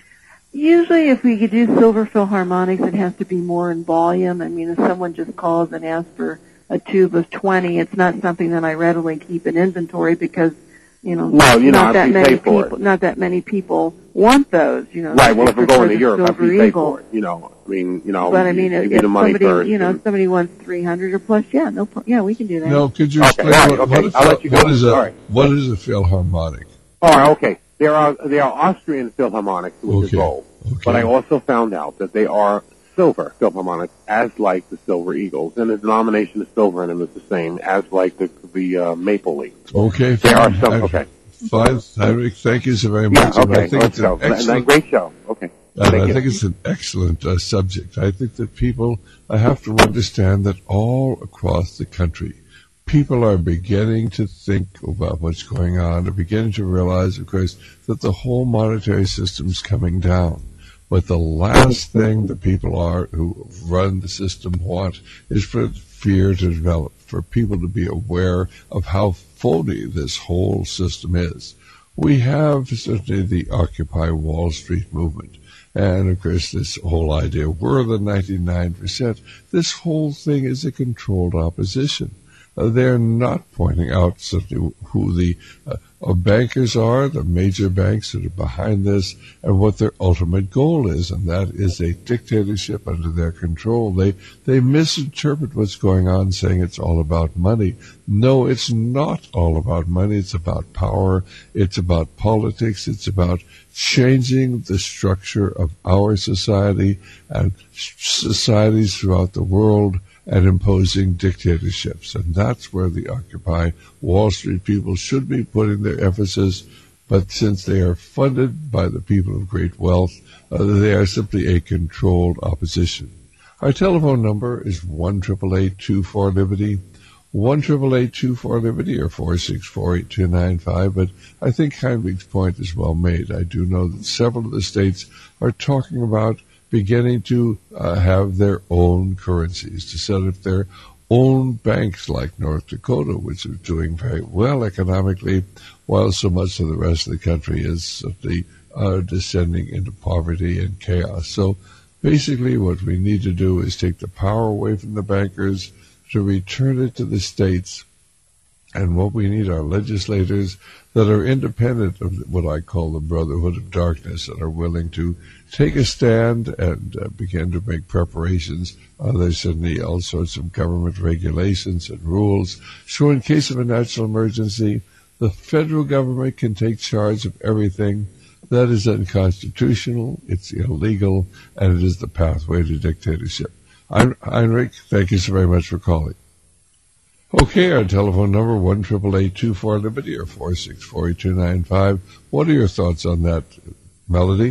Usually if we could do silver Philharmonics, it has to be more in volume. I mean, if someone just calls and asks for a tube of twenty, it's not something that I readily keep in inventory because, you know,
well, you
not
know,
that many
people,
it. not that many people want those, you know.
Right, well, if we're going to Europe, I'd
Silver
be paid
Eagle.
for it, you know. I mean, you know,
But I mean,
you,
if,
you
if
the money
somebody,
first,
you know,
and,
if somebody wants three hundred or plus, yeah, no, pro- yeah, we can do that.
No, could you
Okay,
explain
all right,
what,
okay,
what,
I'll let you
what
go.
is a
All right.
what is a Philharmonic?
All right, okay. There are there are Austrian Philharmonics, which
Okay.
is gold.
Okay.
But I also found out that they are silver Philharmonics, as like the Silver Eagles, and the denomination of silver in them is the same as like the the uh, Maple Leaf.
Okay,
There are
fine.
some.
I-
Okay.
Fine, Heinrich, thank you so very
Yeah.
much. And I
Okay.
think
Let's
it's
go.
an
And- and excellent, great show. Okay.
And
Thank
I
you.
think it's an excellent uh, subject. I think that people uh, have to understand that all across the country, people are beginning to think about what's going on. They're beginning to realize, of course, that the whole monetary system's coming down. But the last thing the people are who run the system want is for fear to develop, for people to be aware of how phony this whole system is. We have certainly the Occupy Wall Street movement. And, of course, this whole idea, we're the ninety-nine percent. This whole thing is a controlled opposition. Uh, they're not pointing out certainly who the uh, uh, bankers are, the major banks that are behind this, and what their ultimate goal is, and that is a dictatorship under their control. They they misinterpret what's going on, saying it's all about money. No, it's not all about money. It's about power. It's about politics. It's about changing the structure of our society and societies throughout the world, and imposing dictatorships. And that's where the Occupy Wall Street people should be putting their emphasis. But since they are funded by the people of great wealth, uh, they are simply a controlled opposition. Our telephone number is one eight eight eight, two four, Liberty, one eight eight eight, two four, Liberty, or four six four, eight two nine five. But I think Heinrich's point is well made. I do know that several of the states are talking about beginning to uh, have their own currencies, to set up their own banks like North Dakota, which are doing very well economically, while so much of the rest of the country is simply uh, descending into poverty and chaos. So basically what we need to do is take the power away from the bankers, to return it to the states. And what we need are legislators that are independent of what I call the Brotherhood of Darkness, that are willing to take a stand and uh, begin to make preparations. Uh, there's certainly all sorts of government regulations and rules. So in case of a national emergency, the federal government can take charge of everything, That is unconstitutional, it's illegal, and it is the pathway to dictatorship. Heinrich, thank you so very much for calling. Okay, our telephone number, one eight eight eight, two four, Liberty or four six four, two nine five. What are your thoughts on that, Melody?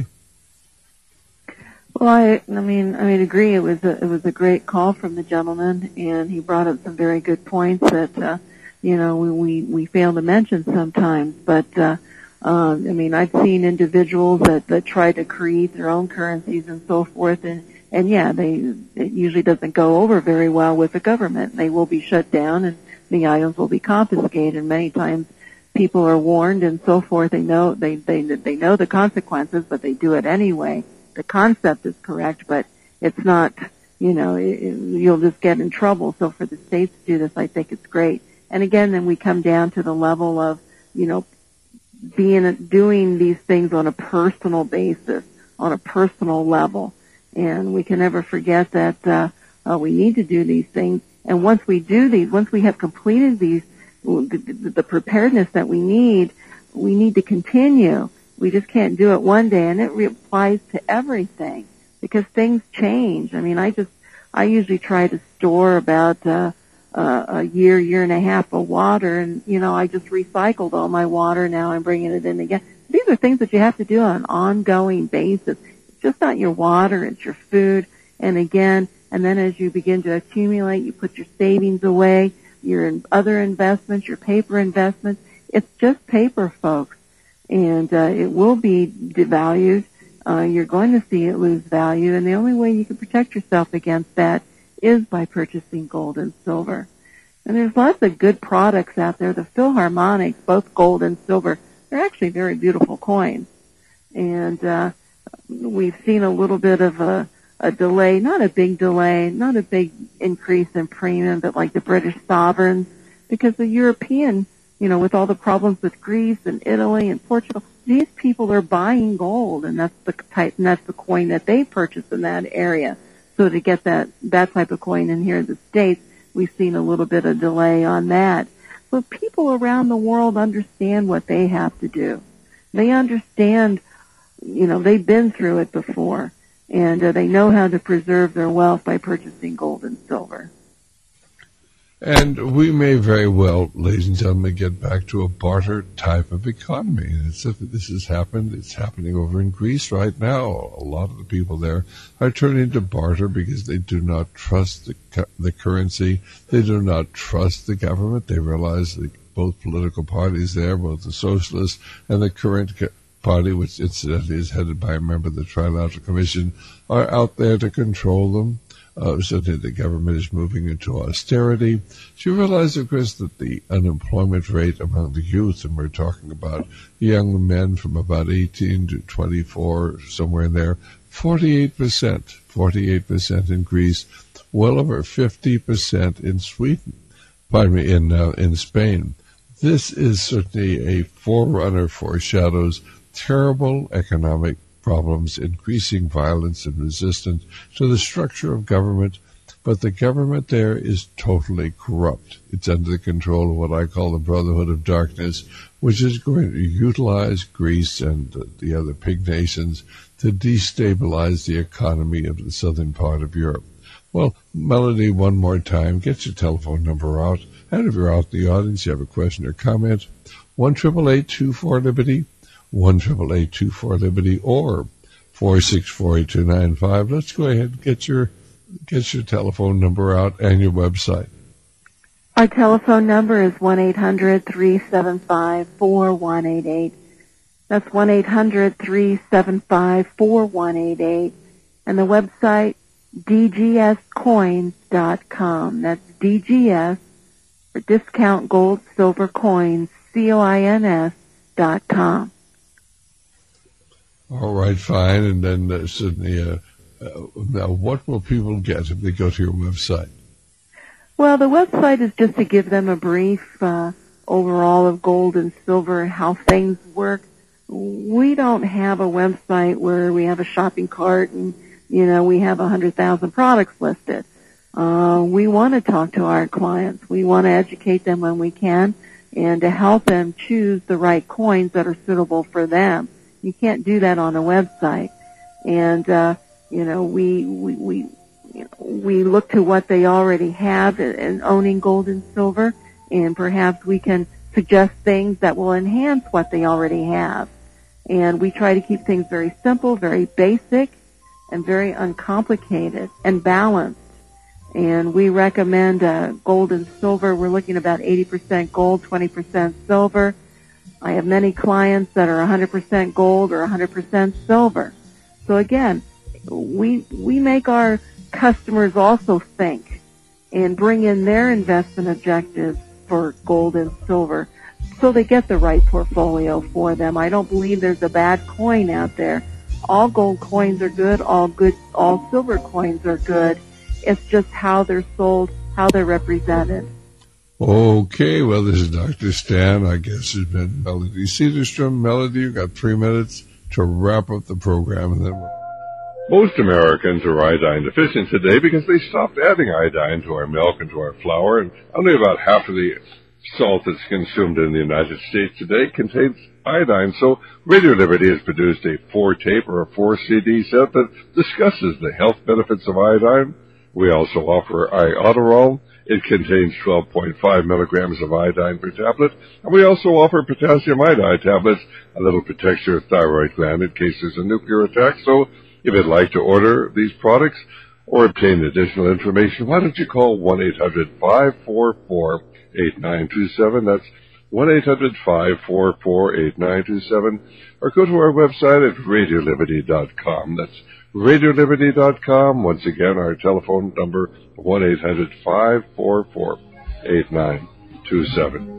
Well, I, I mean, I mean, agree. It was a, it was a great call from the gentleman, and he brought up some very good points that, uh, you know, we, we, we fail to mention sometimes. But, uh, uh, I mean, I've seen individuals that, that try to create their own currencies and so forth, and, and yeah, they, it usually doesn't go over very well with the government. They will be shut down and the items will be confiscated. Many times people are warned and so forth. They know, they, they, they know the consequences, but they do it anyway. The concept is correct, but it's not, you know, it, it, you'll just get in trouble. So for the states to do this, I think it's great. And again, then we come down to the level of, you know, being, doing these things on a personal basis, on a personal level. And we can never forget that, uh, uh we need to do these things. And once we do these, once we have completed these, the, the preparedness that we need, we need to continue. We just can't do it one day, and it applies to everything because things change. I mean, I just, I usually try to store about uh, uh, a year, year and a half of water, and, you know, I just recycled all my water. Now I'm bringing it in again. These are things that you have to do on an ongoing basis. It's just not your water, it's your food. And again, and then as you begin to accumulate, you put your savings away, your other investments, your paper investments. It's just paper, folks. And uh, it will be devalued. Uh, you're going to see it lose value, and the only way you can protect yourself against that is by purchasing gold and silver. And there's lots of good products out there. The Philharmonics, both gold and silver, they're actually very beautiful coins. And uh, we've seen a little bit of a, a delay, not a big delay, not a big increase in premium, but like the British sovereigns, because the European, you know, with all the problems with Greece and Italy and Portugal, these people are buying gold, and that's the type, and that's the coin that they purchase in that area. So to get that, that type of coin in here in the States, we've seen a little bit of delay on that. But people around the world understand what they have to do. They understand, you know, they've been through it before, and uh, they know how to preserve their wealth by purchasing gold and silver.
And we may very well, ladies and gentlemen, get back to a barter type of economy. And it's, if this has happened, it's happening over in Greece right now. A lot of the people there are turning to barter because they do not trust the the currency. They do not trust the government. They realize that both political parties there, both the socialists and the current party, which incidentally is headed by a member of the Trilateral Commission, are out there to control them. Uh, certainly the government is moving into austerity. So you realize, of course, that the unemployment rate among the youth, and we're talking about young men from about eighteen to twenty-four, somewhere in there, forty-eight percent, forty-eight percent in Greece, well over fifty percent in Sweden, pardon me, in, uh, in Spain. This is certainly a forerunner, foreshadows terrible economic problems, increasing violence and resistance to the structure of government, but the government there is totally corrupt. It's under the control of what I call the Brotherhood of Darkness, which is going to utilize Greece and uh, the other pig nations to destabilize the economy of the southern part of Europe. Well, Melody, one more time, get your telephone number out, and if you're out in the audience, you have a question or comment, one eight eight eight, two four, Liberty, one eight eight eight, two four, Liberty, or four six four, two nine five. Let's go ahead and get your, get your telephone number out and your website.
Our telephone number is one eight hundred, three seven five, four one eight eight. That's one eight hundred, three seven five, four one eight eight. And the website, d g s coins dot com. That's D G S, for Discount Gold Silver Coins, C O I N S dot com.
All right, fine. And then uh, certainly, uh, uh, now what will people get if they go to your website?
Well, the website is just to give them a brief uh, overall of gold and silver and how things work. We don't have a website where we have a shopping cart and, you know, we have one hundred thousand products listed. Uh, we want to talk to our clients. We want to educate them when we can and to help them choose the right coins that are suitable for them You can't do that on a website. And, uh, you know, we, we, we, you know, we look to what they already have in owning gold and silver, and perhaps we can suggest things that will enhance what they already have. And we try to keep things very simple, very basic, and very uncomplicated and balanced. And we recommend uh, gold and silver. We're looking at about eighty percent gold, twenty percent silver. I have many clients that are one hundred percent gold or one hundred percent silver. So again, we we make our customers also think and bring in their investment objectives for gold and silver so they get the right portfolio for them. I don't believe there's a bad coin out there. All gold coins are good. All good, all silver coins are good. It's just how they're sold, how they're represented.
Okay, well, this is Doctor Stan. I guess it's been Melody Cedarstrom. Melody, you got three minutes to wrap up the program, and then we'll...
Most Americans are iodine deficient today because they stopped adding iodine to our milk and to our flour, and only about half of the salt that's consumed in the United States today contains iodine. So Radio Liberty has produced a four-tape or a four-C D set that discusses the health benefits of iodine. We also offer Iodoral. It contains twelve point five milligrams of iodine per tablet. And we also offer potassium iodide tablets, a little protects your thyroid gland in case there's a nuclear attack. So if you'd like to order these products or obtain additional information, why don't you call one eight hundred five four four eight nine two seven. That's one eight hundred five four four eight nine two seven. Or go to our website at radio liberty dot com. That's radio liberty dot com. Once again, our telephone number, one eight hundred five four four eight nine two seven.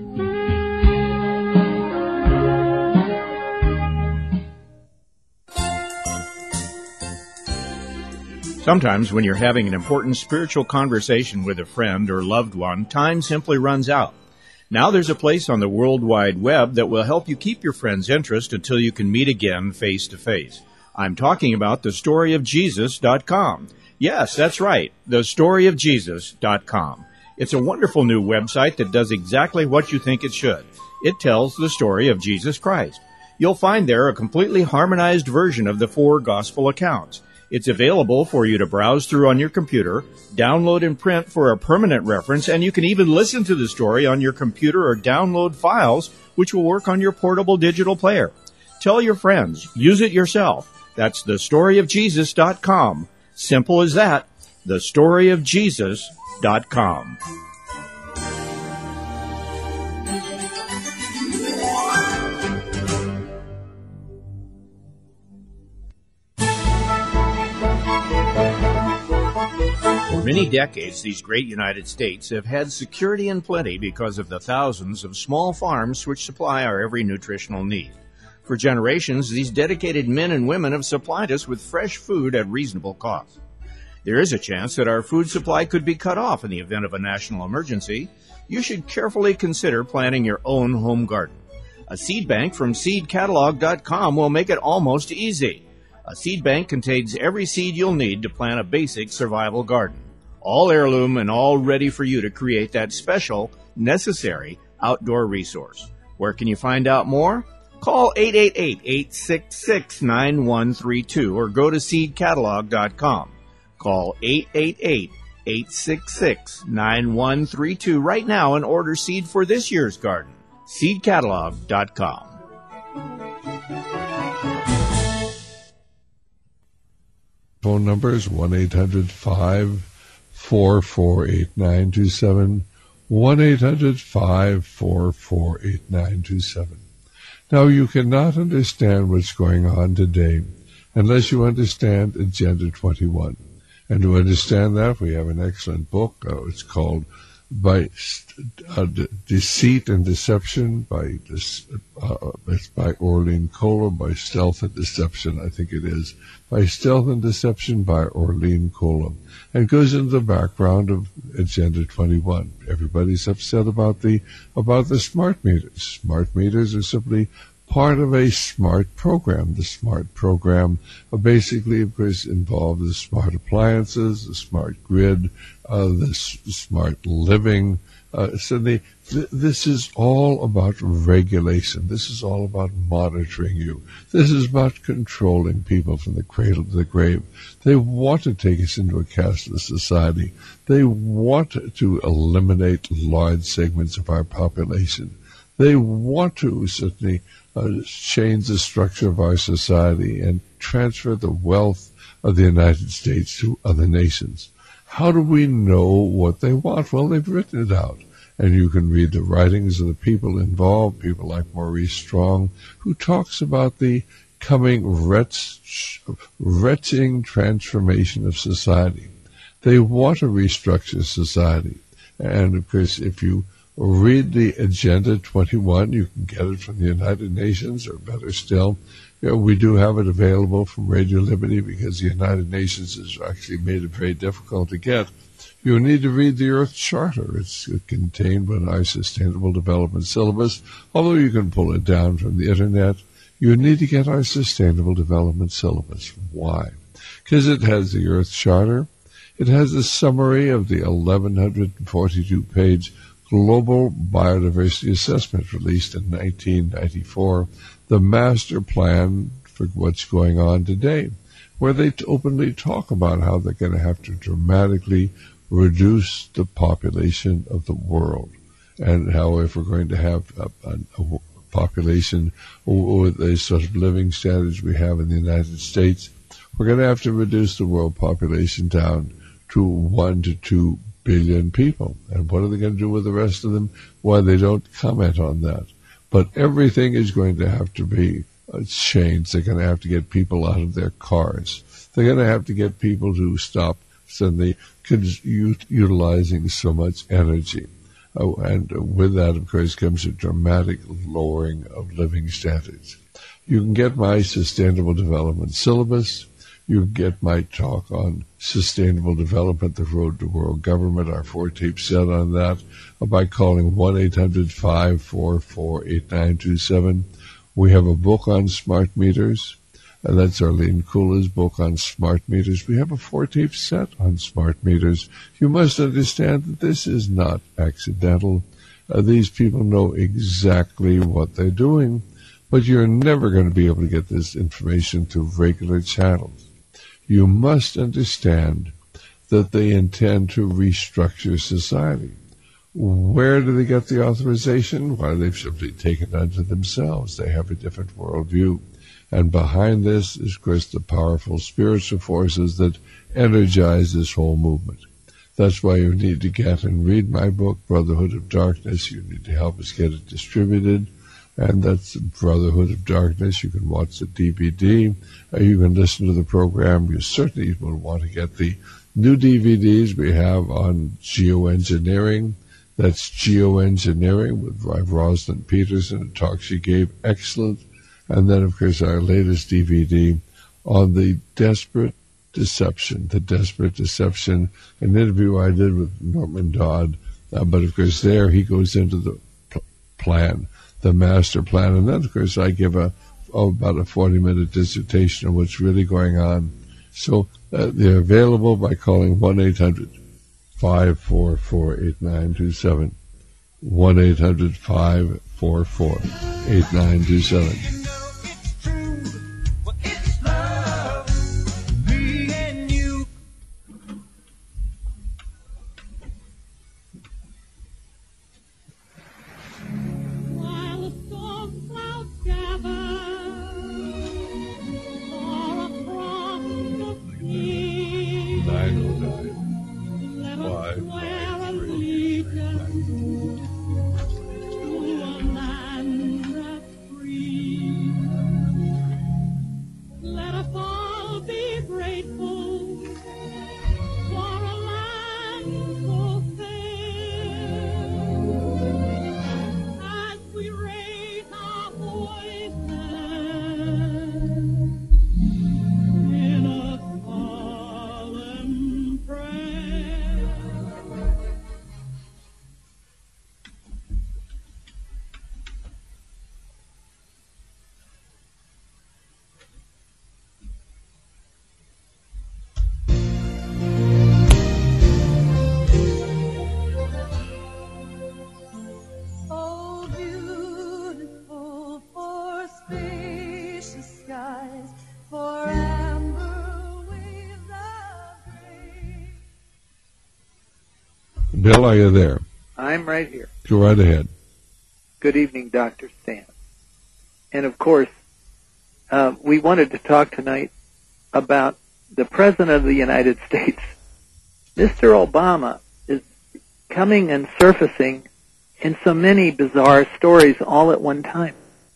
Sometimes when you're having an important spiritual conversation with a friend or loved one, time simply runs out. Now there's a place on the World Wide Web that will help you keep your friend's interest until you can meet again face to face. I'm talking about the story of Jesus dot com. Yes, that's right, the story of Jesus dot com. It's a wonderful new website that does exactly what you think it should. It tells the story of Jesus Christ. You'll find there a completely harmonized version of the four gospel accounts. It's available for you to browse through on your computer, download and print for a permanent reference, and you can even listen to the story on your computer or download files, which will work on your portable digital player. Tell your friends. Use it yourself. That's the story of Jesus dot com. Simple as that. the story of Jesus dot com. For many decades, these great United States have had security and plenty because of the thousands of small farms which supply our every nutritional need. For generations, these dedicated men and women have supplied us with fresh food at reasonable cost. There is a chance that our food supply could be cut off in the event of a national emergency. You should carefully consider planting your own home garden. A seed bank from seed catalog dot com will make it almost easy. A seed bank contains every seed you'll need to plant a basic survival garden. All heirloom and all ready for you to create that special, necessary outdoor resource. Where can you find out more? Call eight eight eight, eight six six, nine one three two or go to seed catalog dot com. Call eight eight eight, eight six six, nine one three two right now and order seed for this year's garden. seed catalog dot com.
Phone number is one eight hundred five four four eight nine two seven, one eight hundred five four four eight nine two seven. Now, you cannot understand what's going on today unless you understand Agenda twenty-one. And to understand that, we have an excellent book. Uh, it's called by uh, De- Deceit and Deception by uh, it's by Orleen Kohler, by Stealth and Deception, I think it is. By Stealth and Deception by Orleen Kohler. And goes into the background of Agenda twenty-one. Everybody's upset about the about the smart meters. Smart meters are simply part of a SMART program. The SMART program uh, basically, of course, involves the smart appliances, the smart grid, uh, the s- smart living, Uh, so the, th- this is all about regulation. This is all about monitoring you. This is about controlling people from the cradle to the grave. They want to take us into a cashless society. They want to eliminate large segments of our population. They want to certainly uh, change the structure of our society and transfer the wealth of the United States to other nations. How do we know what they want? Well, they've written it out. And you can read the writings of the people involved, people like Maurice Strong, who talks about the coming wretch, wretching transformation of society. They want to restructure society. And, of course, if you read the Agenda twenty-one, you can get it from the United Nations, or better still, you know, we do have it available from Radio Liberty because the United Nations has actually made it very difficult to get. You need to read the Earth Charter. It's contained within our Sustainable Development Syllabus. Although you can pull it down from the Internet, you need to get our Sustainable Development Syllabus. Why? Because it has the Earth Charter. It has a summary of the eleven forty-two page Global Biodiversity Assessment released in nineteen ninety-four, the master plan for what's going on today, where they openly talk about how they're going to have to dramatically reduce the population of the world, and how if we're going to have a, a, a population with the sort of living standards we have in the United States, we're going to have to reduce the world population down to one to two billion people. And what are they going to do with the rest of them? Well, they don't comment on that. But everything is going to have to be uh, changed. They're going to have to get people out of their cars. They're going to have to get people to stop suddenly utilizing so much energy. Oh, and with that, of course, comes a dramatic lowering of living standards. You can get my Sustainable Development Syllabus. You can get my talk on Sustainable Development, The Road to World Government, our four-tape set on that, by calling one eight hundred five four four eight nine two seven. We have a book on smart meters. And that's Arlene Kula's book on smart meters. We have a four-tape set on smart meters. You must understand that this is not accidental. Uh, these people know exactly what they're doing, but you're never going to be able to get this information through regular channels. You must understand that they intend to restructure society. Where do they get the authorization? Why, they've simply taken it unto themselves. They have a different worldview. And behind this is, of course, the powerful spiritual forces that energize this whole movement. That's why you need to get and read my book, Brotherhood of Darkness. You need to help us get it distributed. And that's Brotherhood of Darkness. You can watch the D V D. Uh, you can listen to the program. You certainly will want to get the new D V Ds we have on geoengineering. That's Geoengineering with Rosalind Peterson, a talk she gave. Excellent. And then, of course, our latest D V D on the Desperate Deception, the Desperate Deception, an interview I did with Norman Dodd. Uh, but, of course, there he goes into the pl- plan, the master plan. And then, of course, I give a oh, about a forty-minute dissertation on what's really going on. So uh, they're available by calling one eight hundred five four four eight nine two seven, one eight hundred five four four eight nine two seven. Bill, are you there?
I'm right here.
Go right ahead.
Good evening, Doctor Stan. And of course, uh, we wanted to talk tonight about the President of the United States. Mister Obama is coming and surfacing in so many bizarre stories all at one time.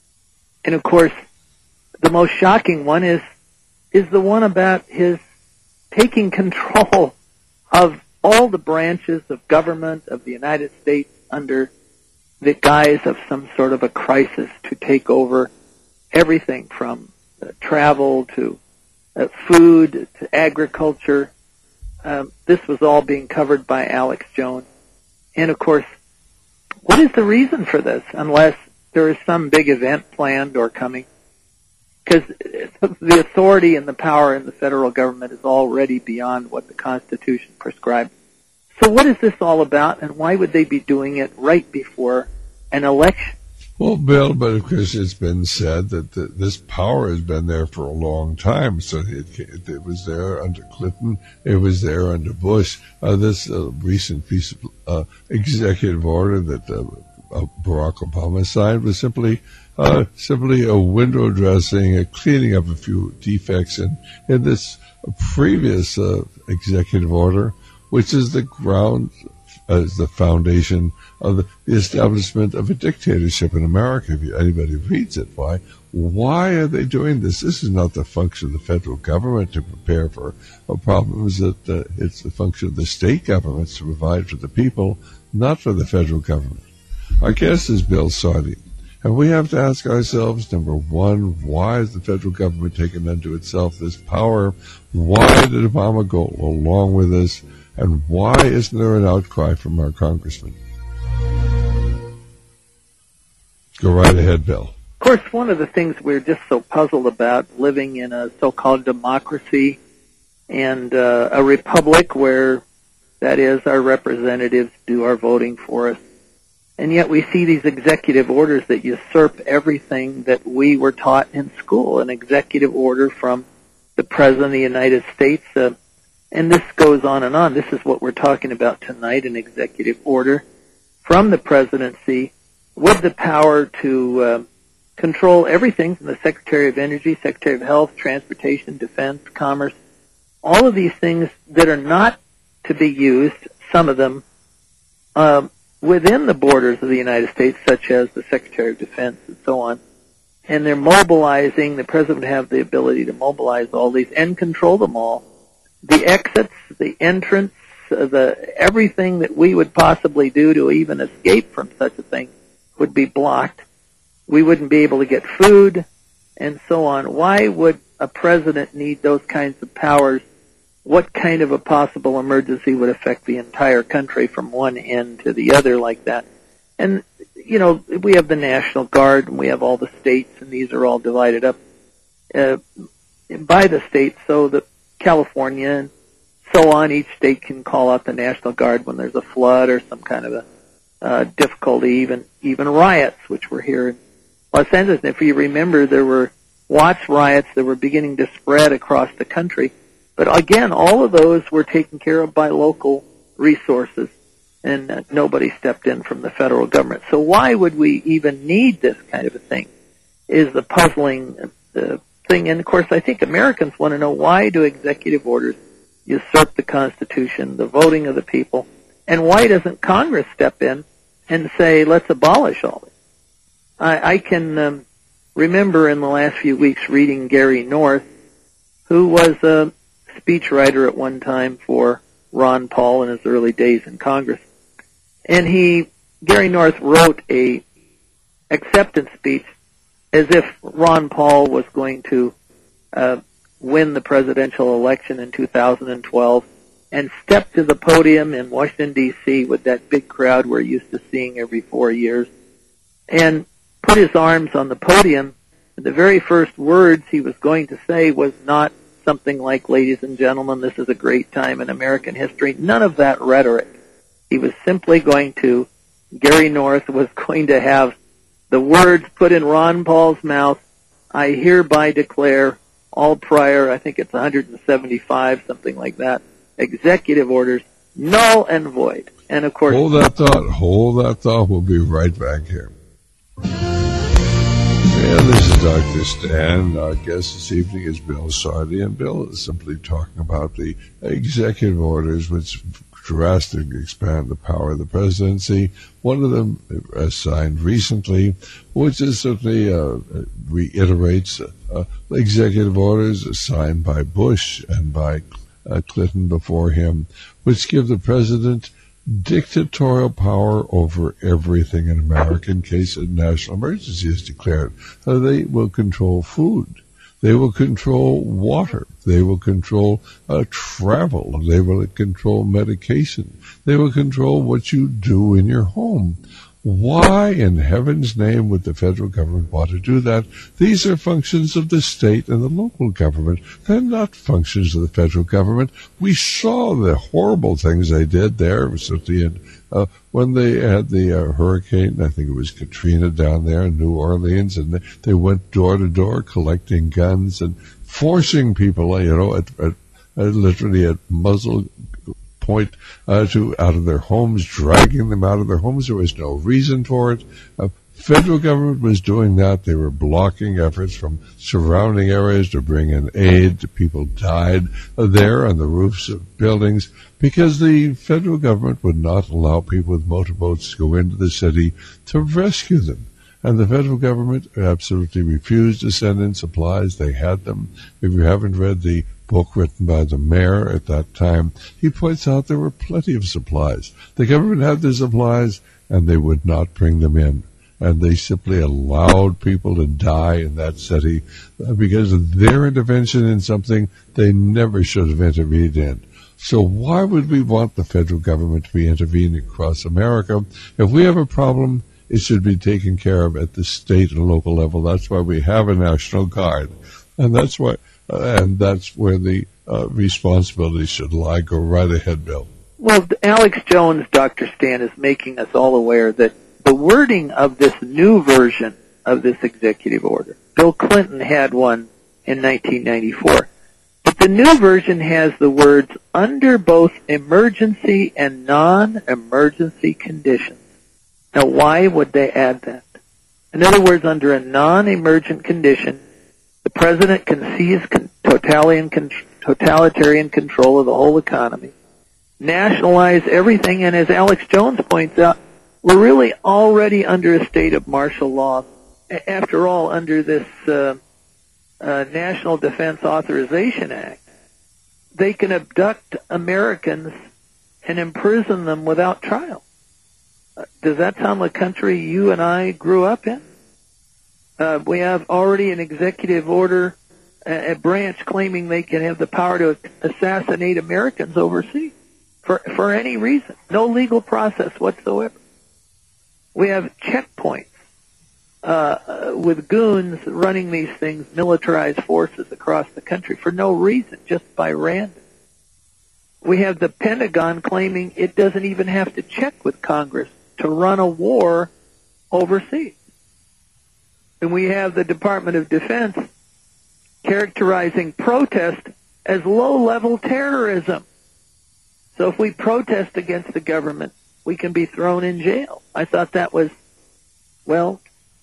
And of course, the most shocking one is is the one about his taking control of all the branches of government of the United States under the guise of some sort of a crisis to take over everything from uh, travel to uh, food to agriculture. Um, this was all being covered by Alex Jones. And of course, what is the reason for this unless there is some big event planned or coming? Because the authority and the power in the federal government is already beyond what the Constitution prescribes. So what is this all about, and why would they be doing it right before an election?
Well, Bill, but of course it's been said that the, this power has been there for a long time. So it, it, it was there under Clinton. It was there under Bush. Uh, this uh, recent piece of uh, executive order that uh, uh, Barack Obama signed was simply uh, simply a window dressing, a cleaning up a few defects in, in this previous uh, executive order, which is the ground, as uh, the foundation of the, the establishment of a dictatorship in America. If anybody reads it, why? Why are they doing this? This is not the function of the federal government to prepare for problems. That uh, it's the function of the state governments to provide for the people, not for the federal government. Our guest is Bill Sardi, and we have to ask ourselves: number one, why is the federal government taking unto itself this power? Why did Obama go along with this? And why isn't there an outcry from our congressman? Go right ahead, Bill.
Of course, one of the things we're just so puzzled about, living in a so-called democracy and uh, a republic where, that is, our representatives do our voting for us. And yet we see these executive orders that usurp everything that we were taught in school. An executive order from the President of the United States, uh, and this goes on and on. This is what we're talking about tonight, an executive order from the presidency with the power to uh, control everything from the Secretary of Energy, Secretary of Health, Transportation, Defense, Commerce, all of these things that are not to be used, some of them, uh, within the borders of the United States, such as the Secretary of Defense and so on. And they're mobilizing, the President would have the ability to mobilize all these and control them all. The exits, the entrance, uh, the everything that we would possibly do to even escape from such a thing would be blocked. We wouldn't be able to get food and so on. Why would a president need those kinds of powers? What kind of a possible emergency would affect the entire country from one end to the other like that? And, you know, we have the National Guard and we have all the states, and these are all divided up uh, by the states so that California and so on, each state can call out the National Guard when there's a flood or some kind of a uh, difficulty, even even riots, which were here in Los Angeles. And if you remember, there were Watts riots that were beginning to spread across the country. But again, all of those were taken care of by local resources, and uh, nobody stepped in from the federal government. So why would we even need this kind of a thing is the puzzling uh, thing. And of course, I think Americans want to know, why do executive orders usurp the Constitution, the voting of the people, and why doesn't Congress step in and say, let's abolish all this? I, I can um, remember in the last few weeks reading Gary North, who was a speechwriter at one time for Ron Paul in his early days in Congress. And he, Gary North, wrote a acceptance speech as if Ron Paul was going to uh, win the presidential election in two thousand twelve and step to the podium in Washington, D C with that big crowd we're used to seeing every four years and put his arms on the podium. And the very first words he was going to say was not something like, ladies and gentlemen, this is a great time in American history. None of that rhetoric. He was simply going to, Gary North was going to have the words put in Ron Paul's mouth, I hereby declare all prior, I think it's one hundred seventy-five, something like that, executive orders, null and void. And of course,
hold that thought. Hold that thought. We'll be right back here. Yeah, this is Doctor Stan. Our guest this evening is Bill Sardi, and Bill is simply talking about the executive orders which drastically expand the power of the presidency. One of them uh, signed recently, which is simply uh, reiterates uh, executive orders signed by Bush and by uh, Clinton before him, which give the president dictatorial power over everything in America in case a national emergency is declared. Uh, they will control food. They will control water. They will control uh, travel. They will control medication. They will control what you do in your home. Why in heaven's name would the federal government want to do that? These are functions of the state and the local government. They're not functions of the federal government. We saw the horrible things they did there, certainly in, uh, when they had the uh, hurricane, I think it was Katrina down there in New Orleans, and they, they went door to door collecting guns and forcing people, you know, at, at, at literally at muzzle point uh, to out of their homes, dragging them out of their homes. There was no reason for it. Uh, federal government was doing that. They were blocking efforts from surrounding areas to bring in aid. People died uh, there on the roofs of buildings because the federal government would not allow people with motorboats to go into the city to rescue them. And the federal government absolutely refused to send in supplies. They had them. If you haven't read the book written by the mayor at that time, he points out there were plenty of supplies. The government had the supplies, and they would not bring them in. And they simply allowed people to die in that city because of their intervention in something they never should have intervened in. So why would we want the federal government to be intervening across America? If we have a problem, it should be taken care of at the state and local level. That's why we have a National Guard. And that's why Uh, and that's where the uh, responsibility should lie. Go right ahead, Bill.
Well, Alex Jones, Doctor Stan, is making us all aware that the wording of this new version of this executive order, Bill Clinton had one in nineteen ninety-four, but the new version has the words under both emergency and non-emergency conditions. Now, why would they add that? In other words, under a non-emergent condition, the president can seize totalitarian, totalitarian control of the whole economy, nationalize everything, and as Alex Jones points out, we're really already under a state of martial law. After all, under this uh, uh, National Defense Authorization Act, they can abduct Americans and imprison them without trial. Uh, does that sound like a country you and I grew up in? Uh, we have already an executive order, a, a branch claiming they can have the power to assassinate Americans overseas for for any reason, no legal process whatsoever. We have checkpoints uh, with goons running these things, militarized forces across the country for no reason, just by random. We have the Pentagon claiming it doesn't even have to check with Congress to run a war overseas. And we have the Department of Defense characterizing protest as low-level terrorism. So if we protest against the government, we can be thrown in jail. I thought that was, well,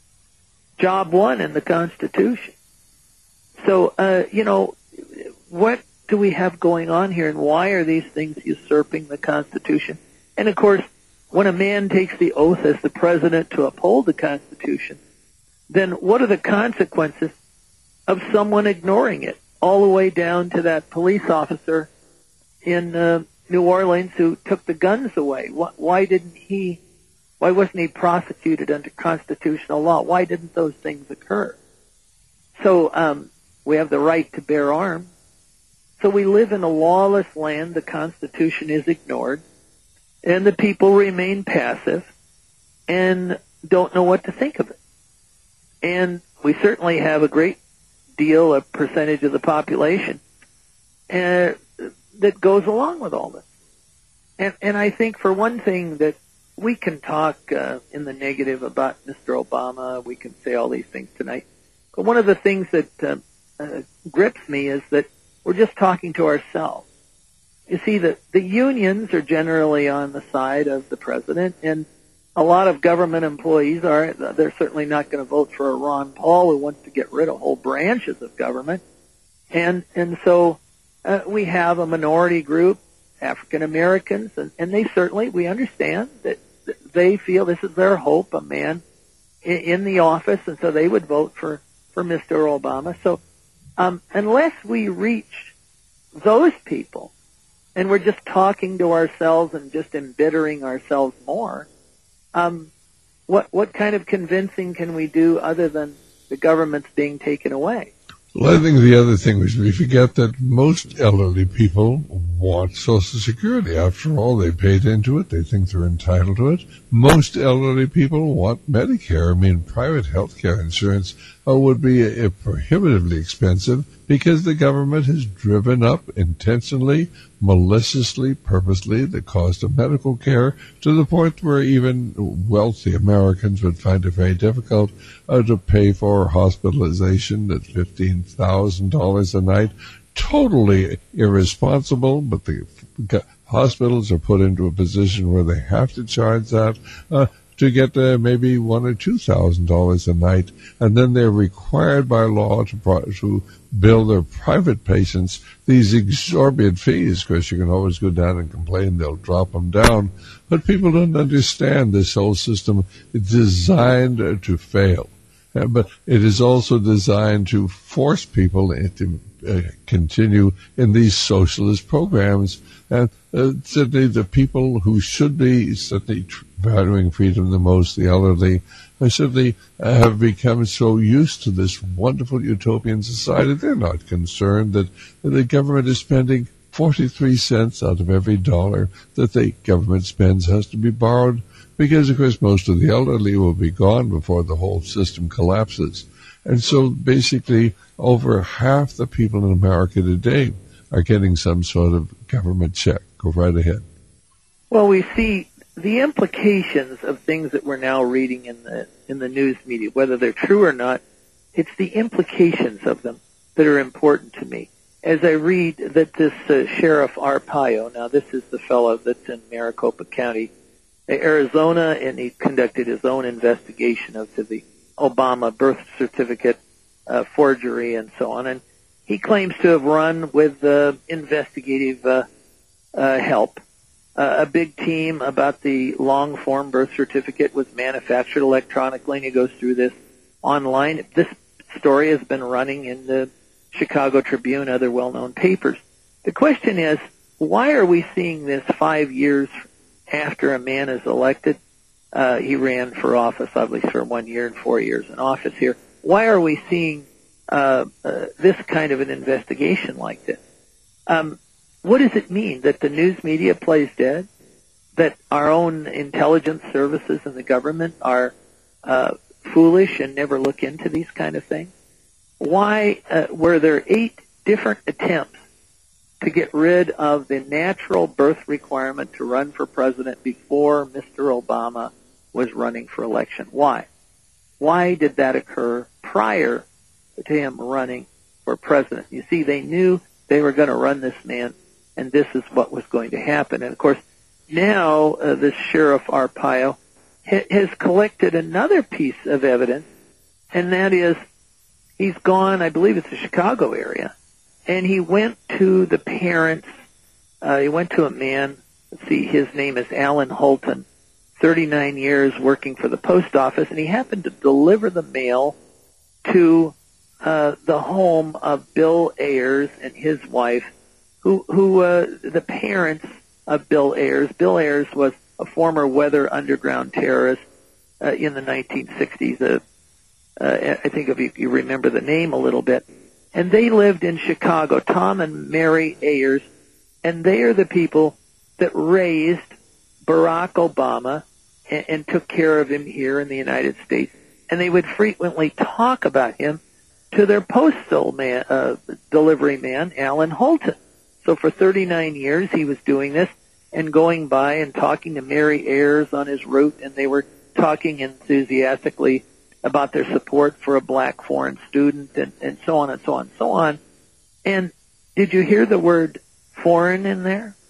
job one in the Constitution. So, uh, you know, what do we have going on here, and why are these things usurping the Constitution? And, of course, when a man takes the oath as the president to uphold the Constitution, then what are the consequences of someone ignoring it, all the way down to that police officer in uh, New Orleans who took the guns away? Why didn't he, why wasn't he prosecuted under constitutional law? Why didn't those things occur? So um, we have the right to bear arms. So we live in a lawless land. The Constitution is ignored, and the people remain passive and don't know what to think of it. And we certainly have a great deal, a percentage of the population uh, that goes along with all this. And, and I think, for one thing, that we can talk uh, in the negative about Mister Obama. We can say all these things tonight. But one of the things that uh, uh, grips me is that we're just talking to ourselves. you see that the unions are generally on the side of the president, and a lot of government employees are. They're certainly not going to vote for a Ron Paul who wants to get rid of whole branches of government. And and so uh, we have a minority group, African Americans, and, and they certainly, we understand that they feel this is their hope, a man in, in the office, and so they would vote for, for Mister Obama. So um, unless we reach those people, and we're just talking to ourselves and just embittering ourselves more, um, what what kind of convincing can we do other than the government's being taken away?
Well, I think the other thing is we forget that most elderly people want Social Security. After all, they paid into it. They think they're entitled to it. Most elderly people want Medicare. I mean, private health care insurance uh, would be uh, prohibitively expensive because the government has driven up intentionally, maliciously, purposely the cost of medical care to the point where even wealthy Americans would find it very difficult uh, to pay for hospitalization at fifteen thousand dollars a night. Totally irresponsible, but the hospitals are put into a position where they have to charge that uh, to get uh, maybe one or two thousand dollars a night, and then they're required by law to pro- to bill their private patients these exorbitant fees. Of course, you can always go down and complain; they'll drop them down. But people don't understand this whole system is designed uh, to fail, uh, but it is also designed to force people into Uh, continue in these socialist programs. And uh, certainly the people who should be certainly valuing freedom the most, the elderly, uh, certainly uh, have become so used to this wonderful utopian society, they're not concerned that the government is spending forty-three cents out of every dollar that the government spends has to be borrowed, because, of course, most of the elderly will be gone before the whole system collapses. And so basically over half the people in America today are getting some sort of government check. Go right ahead.
Well, we see the implications of things that we're now reading in the in the news media, whether they're true or not. It's the implications of them that are important to me. As I read that this uh, Sheriff Arpaio, now this is the fellow that's in Maricopa County, Arizona, and he conducted his own investigation of the Obama birth certificate uh, forgery and so on, and he claims to have run with uh, investigative uh, uh, help. Uh, a big team about the long-form birth certificate was manufactured electronically, and he goes through this online. This story has been running in the Chicago Tribune, other well-known papers. The question is, why are we seeing this five years after a man is elected? Uh, he ran for office, obviously, for one year and four years in office here. Why are we seeing uh, uh, this kind of an investigation like this? Um, what does it mean that the news media plays dead? That our own intelligence services and the government are uh, foolish and never look into these kind of things? Why uh, were there eight different attempts to get rid of the natural birth requirement to run for president before Mister Obama was running for election? Why? Why did that occur prior to him running for president? You see, they knew they were going to run this man, and this is what was going to happen. And, of course, now uh, this Sheriff Arpaio ha- has collected another piece of evidence, and that is he's gone, I believe it's the Chicago area, and he went to the parents. Uh, he went to a man, let's see, his name is Alan Holton, thirty-nine years working for the post office, and he happened to deliver the mail to uh, the home of Bill Ayers and his wife, who, who uh, the parents of Bill Ayers. Bill Ayers was a former Weather Underground terrorist uh, in the nineteen sixties. Uh, uh, I think if you, you remember the name a little bit. And they lived in Chicago, Tom and Mary Ayers, and they are the people that raised Barack Obama and, and took care of him here in the United States. And they would frequently talk about him to their postal man, uh, delivery man, Alan Holton. So for thirty-nine years he was doing this and going by and talking to Mary Ayers on his route, and they were talking enthusiastically about their support for a black foreign student and, and so on and so on and so on. And did you hear the word foreign in there?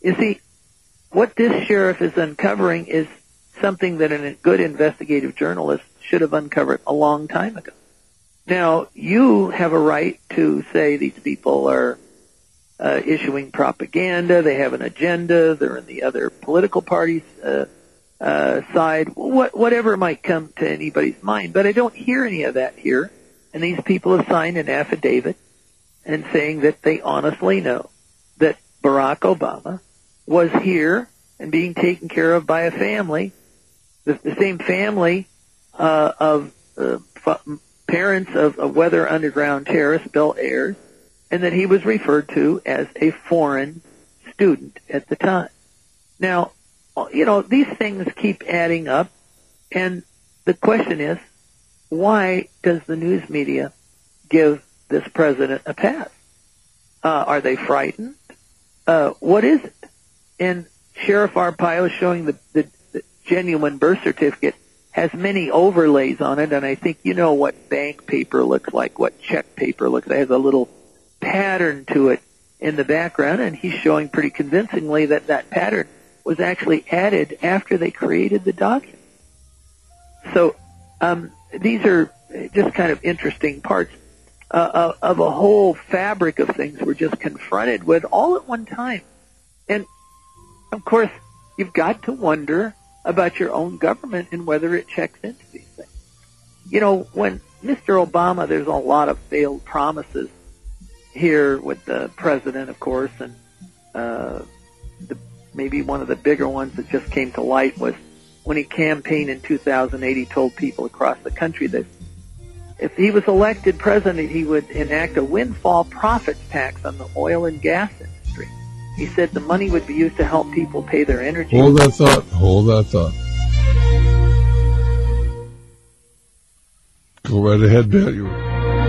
You see, what this sheriff is uncovering is something that a good investigative journalist should have uncovered a long time ago. Now, you have a right to say these people are uh, issuing propaganda, they have an agenda, they're in the other political party's uh, uh, side, what, whatever might come to anybody's mind. But I don't hear any of that here. And these people have signed an affidavit and saying that they honestly know that Barack Obama was here and being taken care of by a family, the, the same family uh, of uh, f- parents of, of Weather Underground terrorist Bill Ayers, and that he was referred to as a foreign student at the time. Now, you know, these things keep adding up, and the question is, why does the news media give this president a pass? Uh, are they frightened? Uh, what is it? And Sheriff Arpaio is showing the, the, the genuine birth certificate has many overlays on it, and I think you know what bank paper looks like, what check paper looks like. It has a little pattern to it in the background, and he's showing pretty convincingly that that pattern was actually added after they created the document. So um, these are just kind of interesting parts uh, of a whole fabric of things we're just confronted with all at one time. And, of course, you've got to wonder about your own government and whether it checks into these things. You know, when Mister Obama, there's a lot of failed promises here with the president, of course, and uh, the, maybe one of the bigger ones that just came to light was when he campaigned in two thousand eight, he told people across the country that if he was elected president, he would enact a windfall profits tax on the oil and gas industry. He said the money would be used to help people pay their energy.
Hold that thought. Hold that thought. Go right ahead, Bill.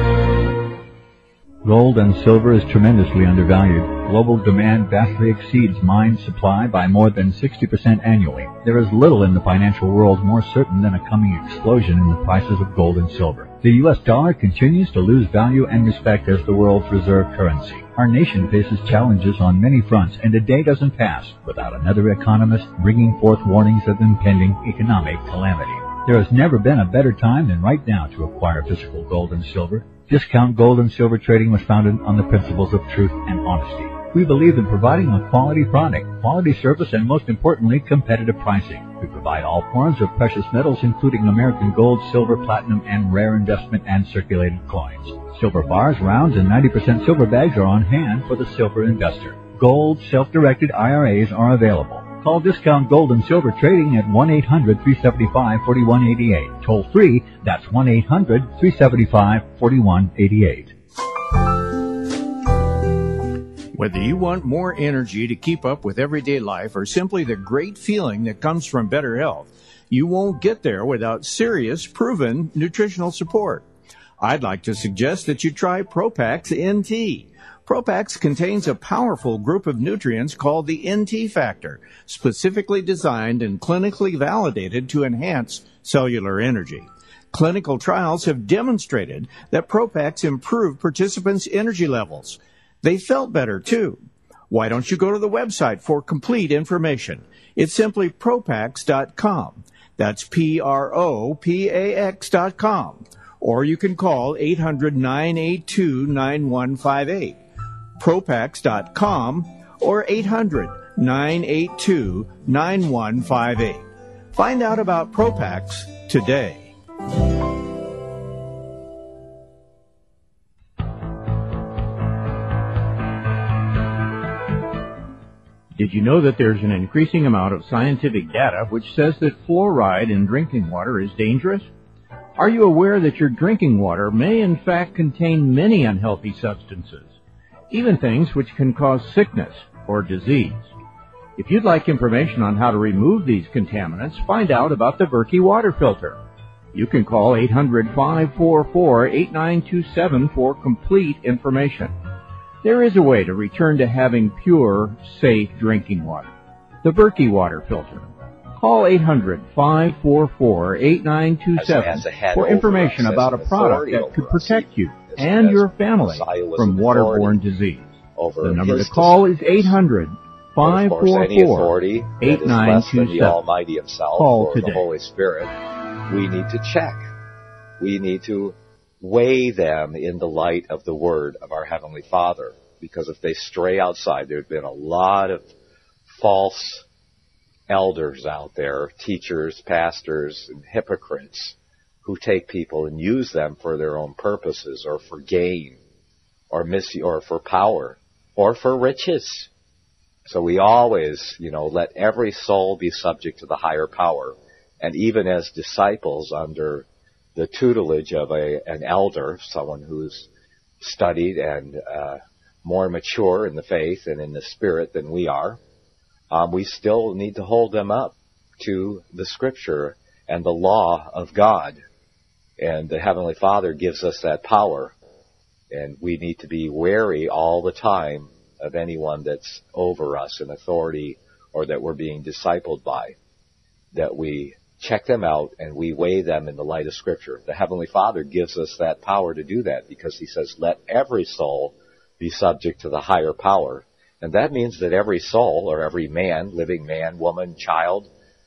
Gold and silver is tremendously undervalued. Global demand vastly exceeds mine supply by more than sixty percent annually. There is little in the financial world more certain than a coming explosion in the prices of gold and silver. The U S dollar continues to lose value and respect as the world's reserve currency. Our nation faces challenges on many fronts, and a day doesn't pass without another economist bringing forth warnings of impending economic calamity. There has never been a better time than right now to acquire physical gold and silver. Discount Gold and Silver Trading was founded on the principles of truth and honesty. We believe in providing a quality product, quality service, and most importantly, competitive pricing. We provide all forms of precious metals, including American gold, silver, platinum, and rare investment and circulated coins. Silver bars, rounds, and ninety percent silver bags are on hand for the silver investor. Gold, self-directed I R As are available. Call Discount Gold and Silver Trading at one eight hundred, three seven five, four one eight eight. Toll free, that's one eight hundred, three seven five, four one eight eight.
Whether you want more energy to keep up with everyday life or simply the great feeling that comes from better health, you won't get there without serious, proven nutritional support. I'd like to suggest that you try Propax N T. Propax contains a powerful group of nutrients called the N T factor, specifically designed and clinically validated to enhance cellular energy. Clinical trials have demonstrated that Propax improved participants' energy levels. They felt better, too. Why don't you go to the website for complete information? It's simply Propax dot com. That's P R O P A X dot com. Or you can call eight hundred, nine eight two, nine one five eight. Propax dot com or eight hundred, nine eight two, nine one five eight. Find out about Propax today.
Did you know that there's an increasing amount of scientific data which says that fluoride in drinking water is dangerous? Are you aware that your drinking water may in fact contain many unhealthy substances, even things which can cause sickness or disease? If you'd like information on how to remove these contaminants, find out about the Berkey water filter. You can call eight hundred, five four four, eight nine two seven for complete information. There is a way to return to having pure, safe drinking water. The Berkey water filter. Call eight hundred, five four four, eight nine two seven for information about a product that could protect you and your family from waterborne disease. The number to call is eight hundred, five
But of course,
four
any
four,
authority that
eight
is
nine
less
two
than the
seven.
Almighty Himself
Call
or
today.
the Holy Spirit, we need to check. We need to weigh them in the light of the Word of our Heavenly Father. Because if they stray outside, there have been a lot of false elders out there, teachers, pastors, and hypocrites who take people and use them for their own purposes or for gain or mis- or for power or for riches. So we always, you know, let every soul be subject to the higher power. And even as disciples under the tutelage of a, an elder, someone who's studied and uh, more mature in the faith and in the spirit than we are, um, we still need to hold them up to the Scripture and the law of God. And the Heavenly Father gives us that power. And we need to be wary all the time of anyone that's over us in authority or that we're being discipled by, that we check them out and we weigh them in the light of Scripture. The Heavenly Father gives us that power to do that because He says, let every soul be subject to the higher power. And that means that every soul or every man, living man, woman, child,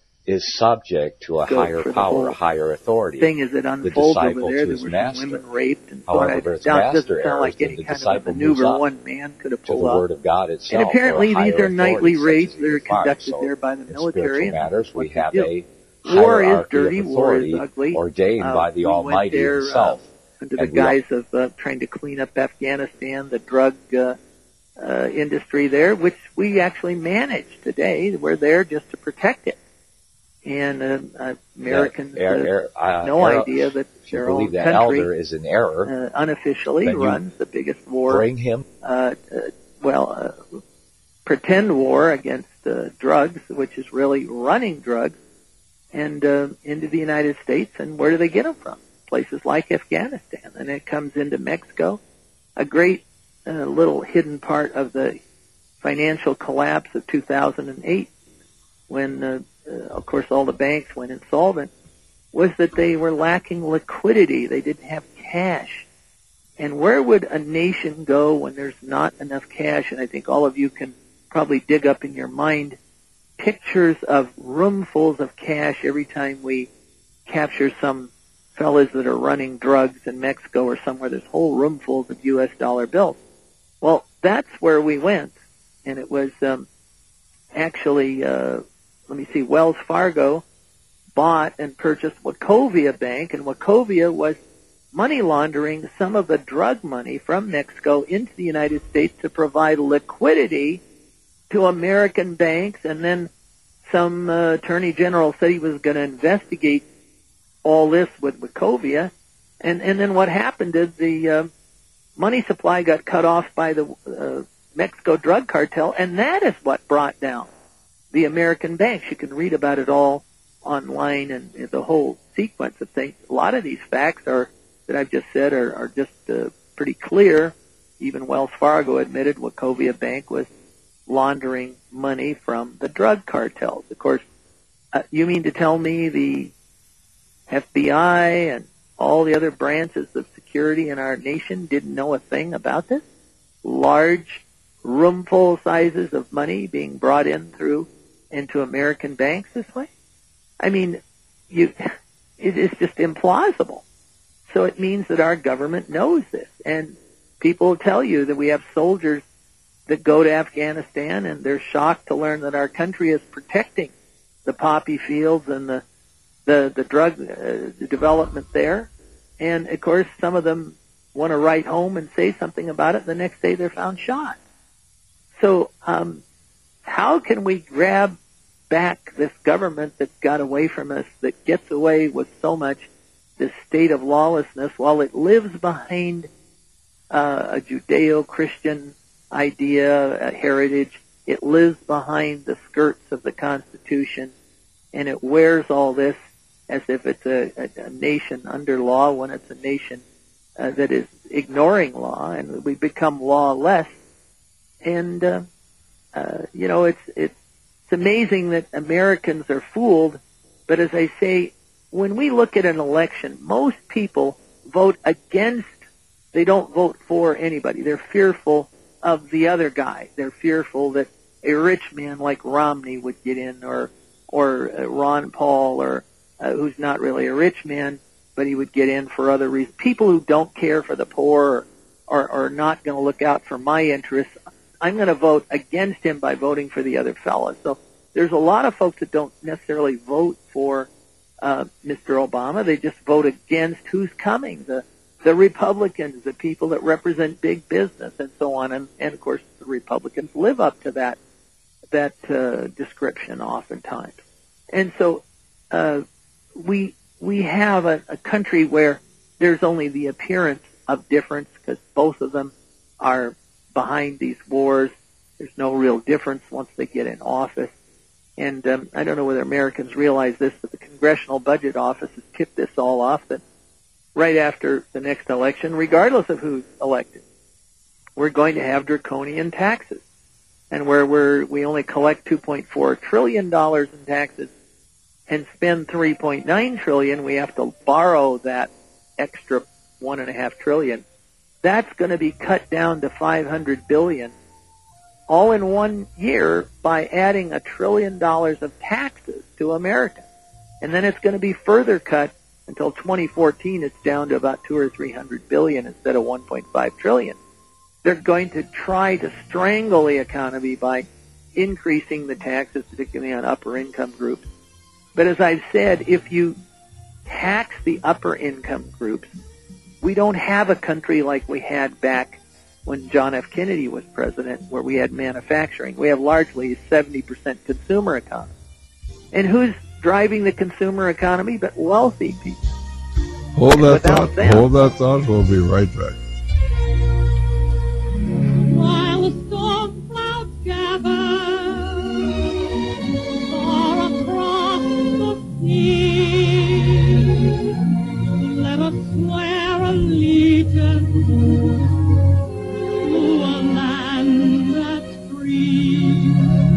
is subject to a
Good
higher
for the
power,
whole
a higher authority.
Thing is, it
The
unfolds over
disciple
there.
to
There
his
were
master.
some women raped, and so
However,
it
its
doesn't
master
sound like
errs, then
any
the
kind of a
disciple moves
maneuver
up
one man could have
to
pulled
the
off.
Word of God itself.
And apparently,
or a
these
higher
are nightly
authority, such
raids
as
that are
the Father.
conducted
So
there by the
in
military.
spiritual
And
matters,
what
we
they
have
do.
a
War is
hierarchy
dirty.
of
War is
authority
ugly.
ordained
Uh,
by the
we went
Almighty
there,
Himself.
Uh, under the
And we all-
guise of uh, trying to clean up Afghanistan, the drug uh, uh, industry there, which we actually manage today. We're there just to protect it. And uh, uh, Americans
that er, er,
have
uh,
no
er,
idea that
if you
their
believe
own
that
country
elder is in error,
uh, unofficially
then you
runs the biggest war.
bring him.
Uh, uh, well, uh, pretend war against uh, drugs, which is really running drugs, and uh, into the United States. And where do they get them from? Places like Afghanistan. And it comes into Mexico, a great uh, little hidden part of the financial collapse of two thousand eight, when, uh, uh, of course, all the banks went insolvent, was that they were lacking liquidity. They didn't have cash. And where would a nation go when there's not enough cash? And I think all of you can probably dig up in your mind pictures of roomfuls of cash every time we capture some fellas that are running drugs in Mexico or somewhere. There's whole roomfuls of U S dollar bills. Well, that's where we went. And it was um, actually, uh, let me see, Wells Fargo bought and purchased Wachovia Bank, and Wachovia was money laundering some of the drug money from Mexico into the United States to provide liquidity to American banks. And then some uh, attorney general said he was going to investigate all this with Wachovia. And, and then what happened is the uh, money supply got cut off by the uh, Mexico drug cartel, and that is what brought down the American banks. You can read about it all online and, and the whole sequence of things. A lot of these facts are that I've just said are, are just uh, pretty clear. Even Wells Fargo admitted Wachovia Bank was laundering money from the drug cartels. Of course, uh, you mean to tell me the F B I and all the other branches of security in our nation didn't know a thing about this? Large roomful sizes of money being brought in through into American banks this way? I mean, you, it is just implausible. So it means that our government knows this. And people tell you that we have soldiers that go to Afghanistan and they're shocked to learn that our country is protecting the poppy fields and the the, the drug uh, the development there. And, of course, some of them want to write home and say something about it. The next day they're found shot. So um, how can we grab back this government that got away from us, that gets away with so much, this state of lawlessness, while it lives behind uh, a Judeo-Christian idea, a heritage? It lives behind the skirts of the Constitution, and it wears all this as if it's a, a, a nation under law when it's a nation uh, that is ignoring law, and we become lawless. And, uh, uh, you know, it's, it's, it's amazing that Americans are fooled, but as I say, when we look at an election, most people vote against, they don't vote for anybody. They're fearful of the other guy. They're fearful that a rich man like Romney would get in, or or uh, Ron Paul, or uh, who's not really a rich man, but he would get in for other reasons. People who don't care for the poor or are not going to look out for my interests, I'm going to vote against him by voting for the other fellow. So there's a lot of folks that don't necessarily vote for uh, Mister Obama. They just vote against who's coming, the the Republicans, the people that represent big business, and so on. And, and of course, the Republicans live up to that that uh, description oftentimes. And so uh, we we have a, a country where there's only the appearance of difference, because both of them are behind these wars. There's no real difference once they get in office. And um, I don't know whether Americans realize this, but the Congressional Budget Office has tipped this all off, that right after the next election, regardless of who's elected, we're going to have draconian taxes. And where we're, we only collect two point four trillion dollars in taxes and spend three point nine trillion dollars, we have to borrow that extra one and a half trillion. That's going to be cut down to five hundred billion dollars all in one year by adding a trillion dollars of taxes to America. And then it's going to be further cut until twenty fourteen. It's down to about two or three hundred billion instead of one point five trillion. They're going to try to strangle the economy by increasing the taxes, particularly on upper income groups. But as I've said, if you tax the upper income groups, we don't have a country like we had back when John F. Kennedy was president, where we had manufacturing. We have largely a seventy percent consumer economy. And who's driving the consumer economy but wealthy people?
Hold that
Without
thought.
them,
Hold that thought. We'll be right back.
While the storm clouds gather far across the sea, let us swear allegiance to a land that's free.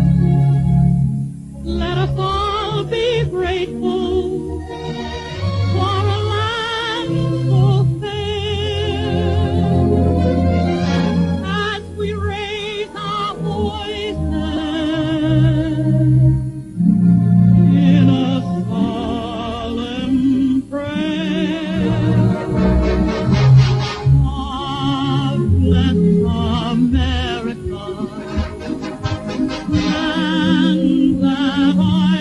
Let us all be grateful for a land so fair. As we raise our voices in a solemn prayer, God bless America, land that I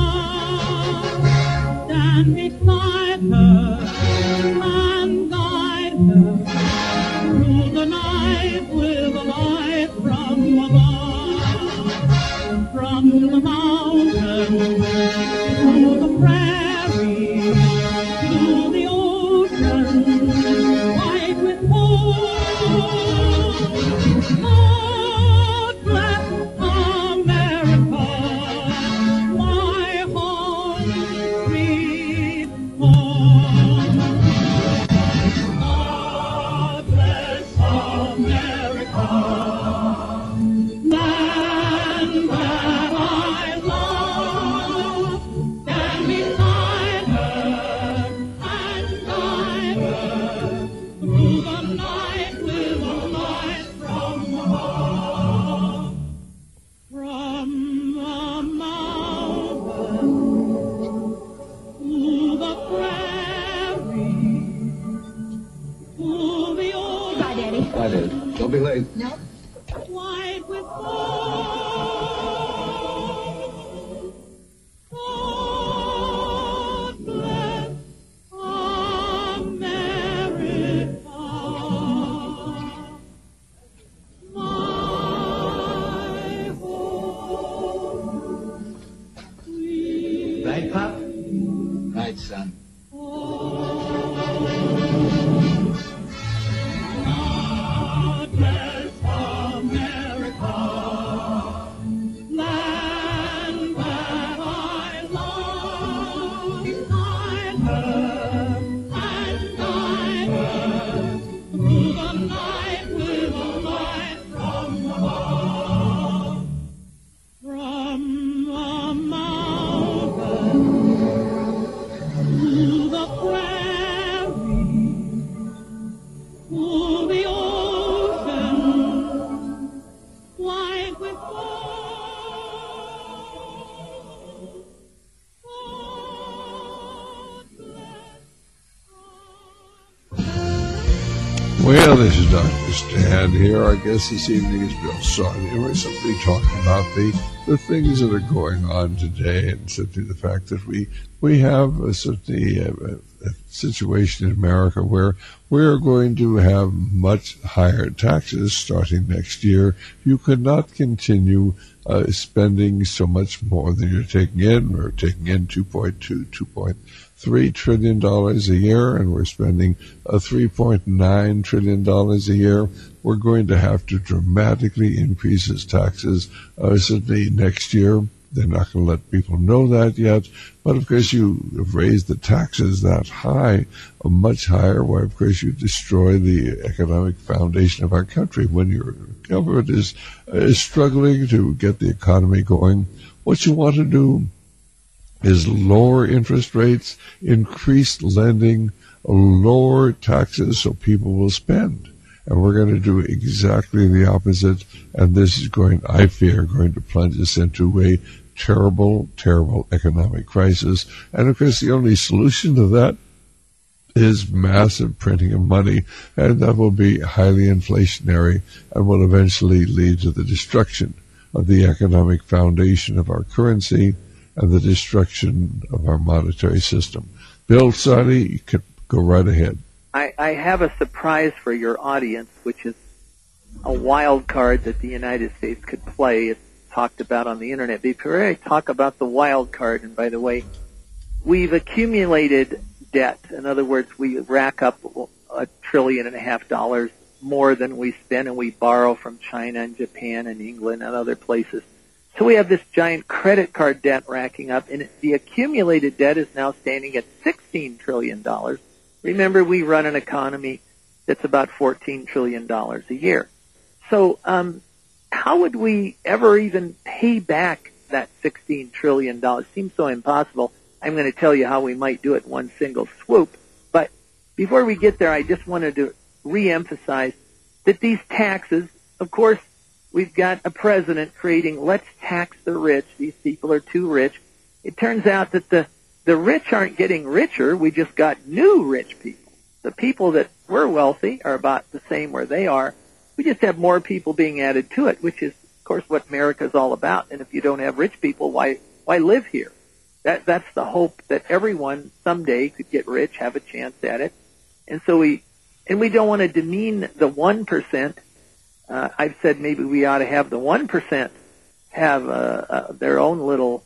love. Stand beside her and guide her through the night with a light from above, from the mountains to the prairie to the ocean white with gold. God bless America, my home, sweet home. God bless America, land that I love. Stand beside her and guide her through the night with a light from above. From the mountain to the prairie to the ocean. Bye, Daddy.
Bye, Dad. Don't be late.
No. White with gold. God bless America, my home.
Right, Pop? Right, son.
God bless America, land that I love. Beside her and guide her through the night with a light from above. From the mountains
Well, this is Doctor Stan here. Our guest this evening is Bill Sardi, and we're simply talking about the, the things that are going on today, and simply the fact that we we have a, certainly a, a situation in America where we are going to have much higher taxes starting next year. You could not continue uh, spending so much more than you're taking in. We're taking in two point two, two point three trillion dollars a year, and we're spending uh, three point nine trillion dollars a year. We're going to have to dramatically increase his taxes uh, certainly next year. They're not going to let people know that yet. But, of course, you have raised the taxes that high, uh, much higher, why, of course, you destroy the economic foundation of our country. When your government is, uh, is struggling to get the economy going, what you want to do is lower interest rates, increase lending, lower taxes so people will spend. And we're going to do exactly the opposite. And this is going, I fear, going to plunge us into a terrible, terrible economic crisis. And of course, the only solution to that is massive printing of money. And that will be highly inflationary and will eventually lead to the destruction of the economic foundation of our currency and the destruction of our monetary system. Bill Sardi, you can go right ahead.
I, I have a surprise for your audience, which is a wild card that the United States could play. It's talked about on the Internet. Before I talk about the wild card, and by the way, we've accumulated debt. In other words, we rack up a trillion and a half dollars more than we spend, and we borrow from China and Japan and England and other places. So we have this giant credit card debt racking up, and the accumulated debt is now standing at sixteen trillion dollars. Remember, we run an economy that's about fourteen trillion dollars a year. So um, how would we ever even pay back that sixteen trillion dollars? Seems so impossible. I'm going to tell you how we might do it in one single swoop. But before we get there, I just wanted to reemphasize that these taxes, of course, we've got a president creating, let's tax the rich. These people are too rich. It turns out that the, the rich aren't getting richer. We just got new rich people. The people that were wealthy are about the same where they are. We just have more people being added to it, which is, of course, what America's all about. And if you don't have rich people, why, why live here? That, that's the hope that everyone someday could get rich, have a chance at it. And so we, and we don't want to demean the one percent. Uh, I've said maybe we ought to have the one percent have uh, uh, their own little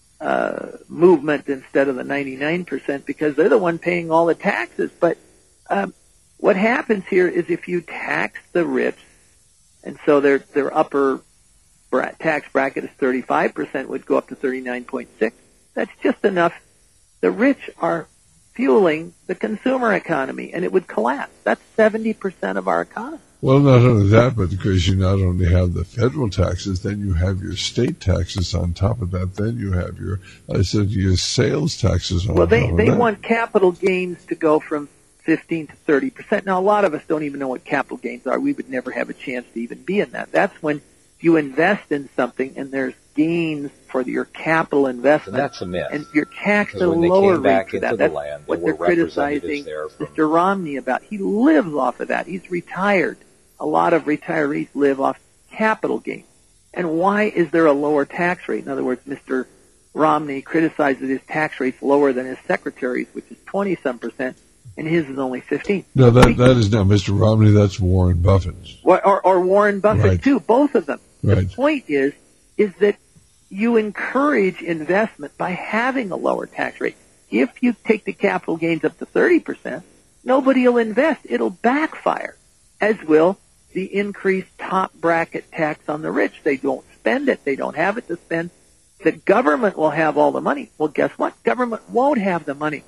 uh, movement instead of the ninety-nine percent because they're the one paying all the taxes. But um, what happens here is if you tax the rich, and so their their upper bra- tax bracket is thirty-five percent, would go up to thirty-nine point six. That's just enough. The rich are fueling the consumer economy, and it would collapse. That's seventy percent of our economy.
Well, not only that, but because you not only have the federal taxes, then you have your state taxes on top of that. Then you have your, I said, your sales taxes on
well, they,
top of
they
that.
They want capital gains to go from fifteen to thirty percent. Now, a lot of us don't even know what capital gains are. We would never have a chance to even be in that. That's when you invest in something and there's gains for your capital investment.
And that's a myth.
And you're taxed at a
when they
lower
came back
rate for
into
that.
the
That's
land,
what
there
they're
were
criticizing
there from-
Mister Romney about. He lives off of that. He's retired. A lot of retirees live off capital gains. And why is there a lower tax rate? In other words, Mister Romney criticizes his tax rate's lower than his secretary's, which is twenty-some percent, and his is only fifteen.
No, that that is not Mister Romney. That's Warren Buffett.
Or, or, or Warren Buffett,
Right.
too, both of them.
Right.
The point is, is that you encourage investment by having a lower tax rate. If you take the capital gains up to thirty percent, nobody will invest. It'll backfire, as will the increased top bracket tax on the rich. They don't spend it. They don't have it to spend. The government will have all the money. Well, guess what? Government won't have the money.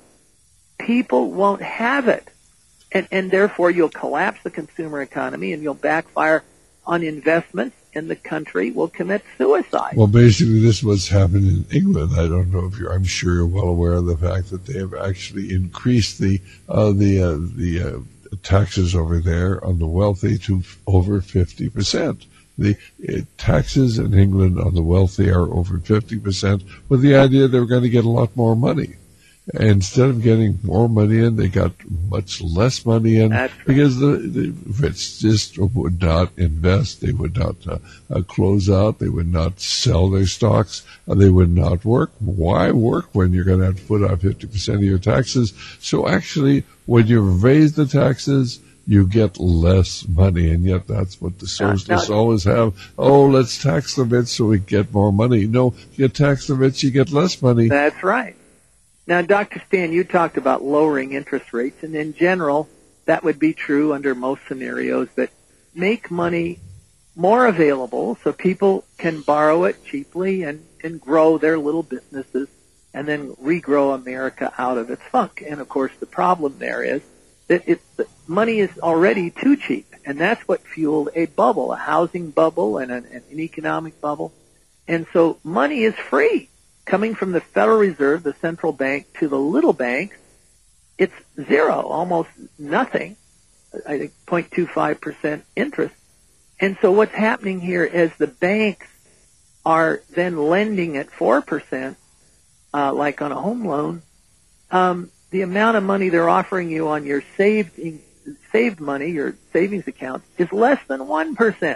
People won't have it. And, and therefore you'll collapse the consumer economy and you'll backfire on investments, and the country will commit suicide.
Well, basically, this is what's happened in England. I don't know if you're. I'm sure you're well aware of the fact that they have actually increased the uh, the uh, the uh, taxes over there on the wealthy to over fifty percent. The uh, taxes in England on the wealthy are over fifty percent, with the idea they're going to get a lot more money. instead of getting more money in, they got much less money in
That's right.
because the, the rich just would not invest. They would not uh, uh, close out. They would not sell their stocks. Uh, they would not work. Why work when you're going to have to put out fifty percent of your taxes? So actually, when you raise the taxes, you get less money, and yet that's what the socialists
now,
always have. Oh, let's tax the rich so we get more money. No, you tax the rich, you get less money.
That's right. Now, Doctor Stan, you talked about lowering interest rates, and in general, that would be true under most scenarios, that make money more available so people can borrow it cheaply and, and grow their little businesses and then regrow America out of its funk. And, of course, the problem there is that it, the money is already too cheap, and that's what fueled a bubble, a housing bubble and an, an economic bubble. And so money is free. Coming from the Federal Reserve, the central bank, to the little banks, it's zero, almost nothing, I think zero point two five percent interest. And so what's happening here is the banks are then lending at four percent, uh, like on a home loan. Um, the amount of money they're offering you on your saved, saved money, your savings account, is less than one percent.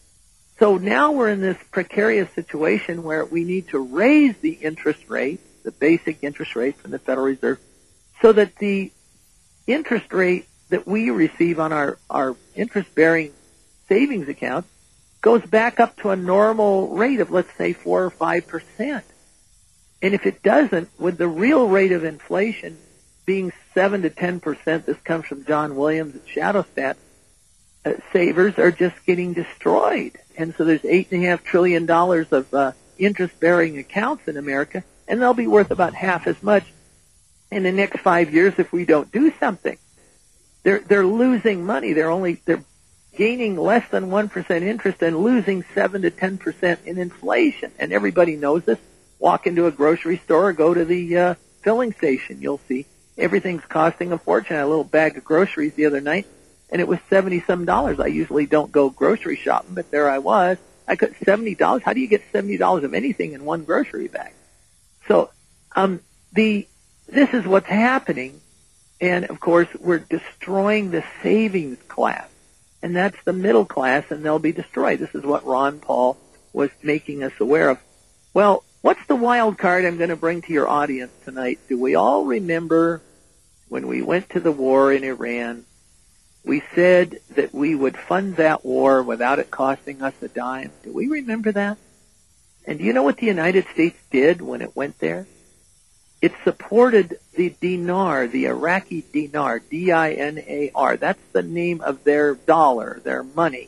So now we're in this precarious situation where we need to raise the interest rate, the basic interest rate from the Federal Reserve, so that the interest rate that we receive on our, our interest-bearing savings accounts goes back up to a normal rate of, let's say, four or five percent. And if it doesn't, with the real rate of inflation being seven to ten percent, this comes from John Williams at ShadowStat, uh, savers are just getting destroyed. And so there's eight and a half trillion dollars of uh, interest-bearing accounts in America, and they'll be worth about half as much in the next five years if we don't do something. They're they're losing money. They're only they're gaining less than one percent interest and losing seven to ten percent in inflation. And everybody knows this. Walk into a grocery store or go to the uh, filling station, you'll see everything's costing a fortune. I had a little bag of groceries the other night, and it was seventy some dollars. I usually don't go grocery shopping, but there I was. I got seventy dollars. How do you get seventy dollars of anything in one grocery bag? So, um, the, this is what's happening. And of course, we're destroying the savings class, and that's the middle class, and they'll be destroyed. This is what Ron Paul was making us aware of. Well, what's the wild card I'm going to bring to your audience tonight? Do we all remember when we went to the war in Iran? We said that we would fund that war without it costing us a dime. Do we remember that? And do you know what the United States did when it went there? It supported the dinar, the Iraqi dinar, D I N A R. That's the name of their dollar, their money.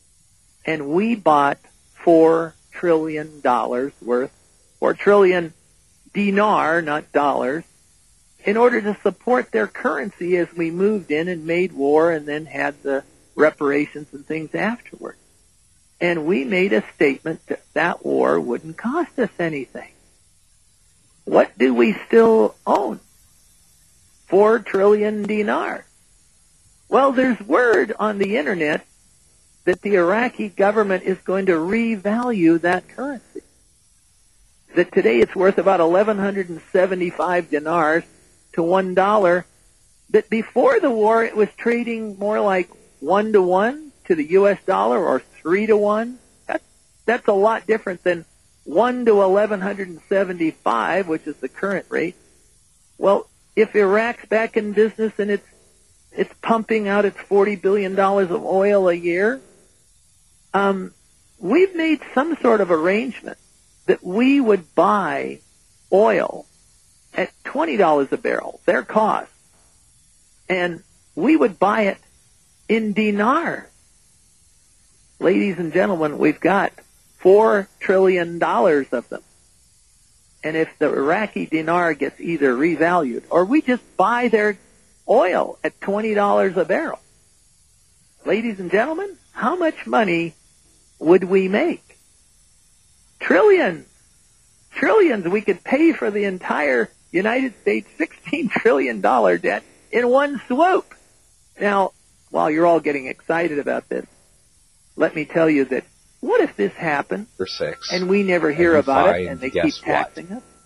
And we bought four trillion dollars worth, four trillion dinar, not dollars, in order to support their currency as we moved in and made war and then had the reparations and things afterward. And we made a statement that that war wouldn't cost us anything. What do we still own? Four trillion dinar. Well, there's word on the internet that the Iraqi government is going to revalue that currency. That today it's worth about eleven seventy-five dinars to one dollar. That before the war it was trading more like one to one to the U S dollar or three to one. That, that's a lot different than one to eleven seventy-five, which is the current rate. Well, if Iraq's back in business and it's it's pumping out its forty billion dollars of oil a year, um, we've made some sort of arrangement that we would buy oil at twenty dollars a barrel, their cost, and we would buy it in dinar. Ladies and gentlemen, we've got four trillion dollars of them. And if the Iraqi dinar gets either revalued or we just buy their oil at twenty dollars a barrel, ladies and gentlemen, how much money would we make? Trillions. Trillions. We could pay for the entire United States sixteen trillion dollars debt in one swoop. Now, while you're all getting excited about this, let me tell you that what if this happened
For six.
and we never hear
and
about
find,
it and they
guess
keep taxing
what?
us?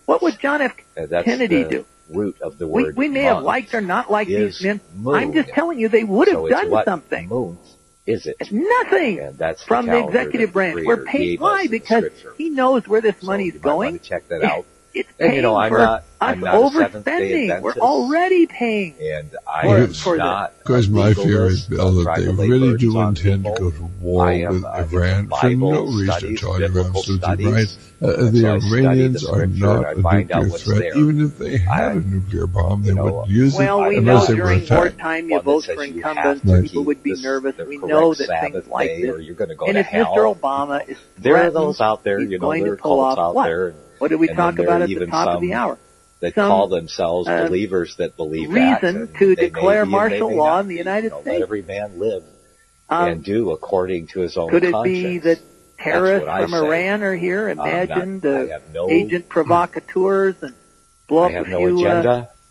What would John F.
Uh, that's
Kennedy
the
do?
root of the
We,
word
we may
month
have liked or not liked
is
these men.
moon.
I'm just telling you, they would have
So it's
done
what
something.
Moon is it?
It's nothing
And that's the
from the
calendar
executive
that
branch.
the
We're
Creator
paid.
gave
Why?
us in
Because
Scripture.
he knows where this
So
money's
you might
going.
want to check that out.
It's
And
paying
you know, I'm
for
not,
us
I'm not a Seventh-day
overspending. We're
Adventist,
already paying.
and I
for-
am
for
not.
Of course,
a
my fear is,
legalist,
Bill, that
trying
they
to lay
really
burdens
do
on
intend to
people.
go to war
I am,
with
uh,
Iran for
Bible
no reason
studies,
at all. You're
biblical
absolutely
studies.
right. Uh,
And
the
so I study the
Iranians are
Scripture, and
not
I
a
find out
nuclear
what's
threat.
there.
Even if they had
I-
a nuclear bomb, they
you know,
wouldn't use
Well,
it
we
unless
know
they were
during
attacked.
wartime you
One that
vote
says
for
you
incumbents.
have to
People
keep
would be
this-
nervous.
the
We
correct
know that
Sabbath
things like
day,
this.
or you're going to go
and
to
if
hell.
Mister Obama is
There are
threatened,
those out there,
he's
you know,
going
there
to
are
pull
cults
off
out
what?
there. And,
What did we
and
talk
then
about
there
at
are
the
even
top of
some
the hour?
that
Some,
call themselves
uh,
believers that believe that.
reason
and
to
they may
declare
be and they
martial
may
law
not
in the
be.
United
You know,
States.
Let every man live
Um,
and do according to his own
Could it
conscience.
be that terrorists
what I
from
say.
Iran are here?
I'm
Imagine
not- I
the
have no-
agent provocateurs and blow
I
up
have
a
no
few uh,
agenda.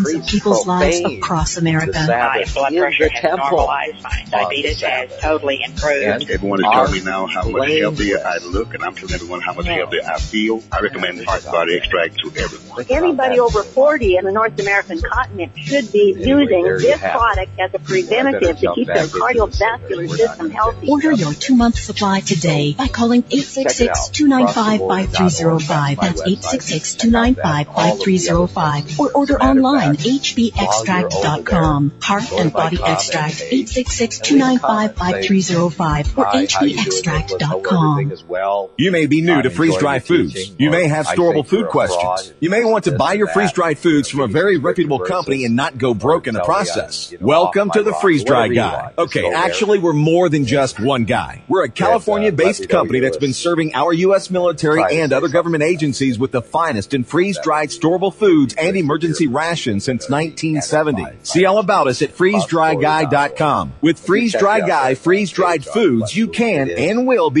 thousands of people's lives across America.
My blood pressure has normalized. My diabetes has totally improved.
Everyone is telling me now how much healthier I look, and I'm telling everyone how much healthier I feel. I recommend Heart Body Extract to everyone.
Anybody over forty in the North American continent should be using this product as a preventative to keep their cardiovascular system healthy.
Order your two-month supply today by calling eight six six, two nine five, five three zero five. That's eight six six, two nine five, five three zero five. Or order online, h b extract dot com. Heart and Body Extract, eight six six, two nine five, five three zero five. Or h b extract dot com.
You may be new to freeze-dried foods. You may have storable food questions. You may want to buy your freeze-dried foods from a very reputable company and not go broke in the process. Welcome to the Freeze-Dry Guy. Okay, actually, we're more than just one guy. We're a California-based company that's been serving our U S military and other government agencies with the finest in freeze-dried storable foods and emergency rations since nineteen seventy. See all about us at freeze dry guy dot com. With Freeze-Dry Guy freeze-dried foods, you can and will be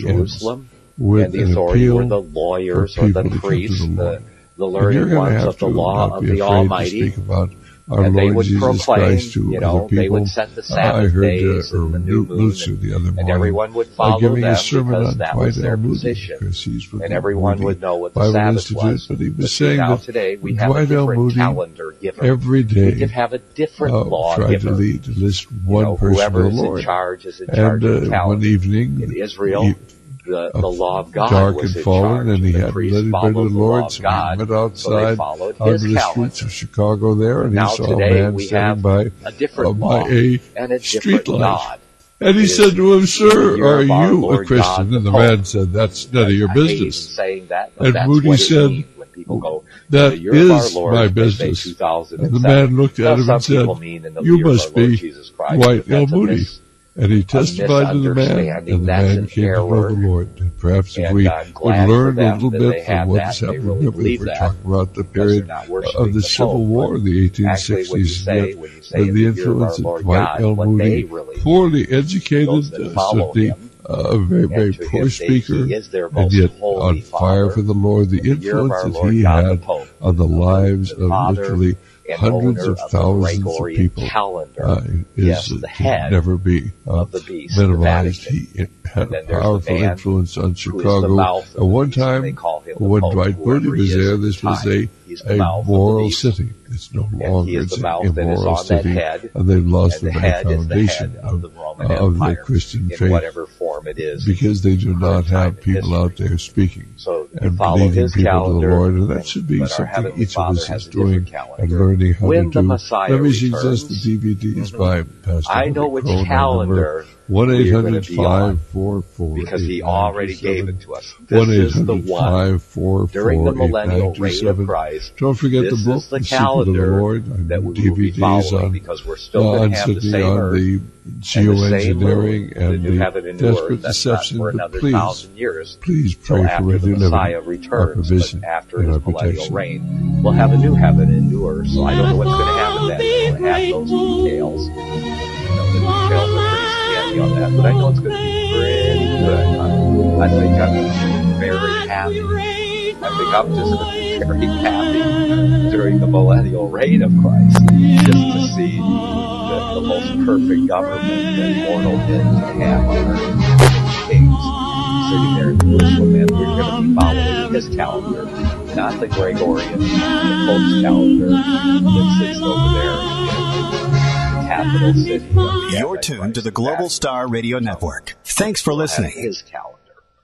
Jerusalem,
with
and the
an
authority
appeal
were the lawyers
for
or the
people to come to
priests,
the
the,
Lord.
the
And you're
learned
going to
ones
have
of the
to
law
not
of
be
the
afraid
Almighty.
to speak about our
And
Lord
they would
Jesus
proclaim,
Christ to
you
other
know,
people.
they would set the
I
Sabbath
heard
days
uh,
and the new moon,
Lutzer the other
and,
morning
and everyone would
uh,
follow
giving
them
a sermon
because
on
that was
Dwight
their
L. Moody,
position.
because he's with
And
the
everyone
Moody
would know what the
Bible
Sabbath
Institute,
was.
but he was
But
saying
now
that
today we have
Dwight
a
L.
different
Moody
calendar giver.
every day
We could have a different
uh,
law
tried
giver.
to lead, to list one
you know,
person
whoever
to
is
the Lord.
in charge is in charge
And
of the
uh,
calendar.
one evening,
In Israel,
he,
the, the law of God
dark
was
had
in
fallen,
charge.
and he
The
hadn't
priests
let anybody to
followed
the
the law
Lord,
of
so he
God,
went
so they
outside
followed
onto
his
the
calendar.
streets of Chicago there, and
Now
he saw
today
a man
we
standing
have
by
a different
uh,
law
by a
and a
street
different
light.
God.
And he
It
said
is
to him,
in
"Sir,
the year
are
of our
you
Lord
a Christian?"
God,
And the
the
man
Pope.
said, "That's none of your
I hate
business."
even saying that, but
And
that's
Moody
what it
said,
means when people go,
"That
in the year of our
is
Lord,
my
they say
business."
two thousand
And the
seven.
man looked at
Now,
him
some
and said,
people mean in the
"You
year of
must
our Lord
be
Jesus Christ,
Dwight
but
L.
that's a
Moody."
mis-
And he testified to the man, and the man came to know the Lord. And perhaps if we would learn a little bit from what has happened, remember that we're talking about the period of the Civil War, the eighteen sixties, and the influence of Dwight L. Moody, poorly educated, certainly a very, very poor speaker, and yet on fire for the Lord. The influence that he had on the lives of literally hundreds of thousands of people uh, is
yes, the head
never be uh,
of the beast,
minimized. He had a powerful influence on Chicago. At one time, when Dwight Moody was there, this was a, a moral city. It's no longer it's a immoral city, and they've lost the very foundation of, of their Christian faith because they do not have people out there speaking and leading people to the Lord, and that should be something each of us is doing and learning how to do. Let me suggest the D V Ds by Pastor
I know which calendar
one eight hundred five four four
because he already gave it to us. This is the one during the millennial reign of Christ.
Don't forget the book, The Secret of the Lord,
that we will be following because we're still going to have the same earth
the geoengineering
and the
and
new
the
heaven and new
desperate
earth. That's not
deception.
for
But
another
please,
thousand years.
please
So
pray for
after
our
the Messiah
deliverance, our
returns,
provision,
but after
and
his
our
millennial
protection.
reign, we'll have a new heaven and new earth. So I don't know what's going to happen then. We'll add those details. You know, the details are pretty scanty on that, but I know it's going to be pretty good. I, I think I'm very happy. I think I'm just going to be very happy during the millennial reign of Christ, just to see the, the most perfect government that mortal men can have on earth. Kings sitting there in Jerusalem, and we're going to be following his calendar, not the Gregorian, the Pope's calendar that sits over there in the capital city.
You're tuned to the Global Star Radio Network. Thanks for listening.
His calendar.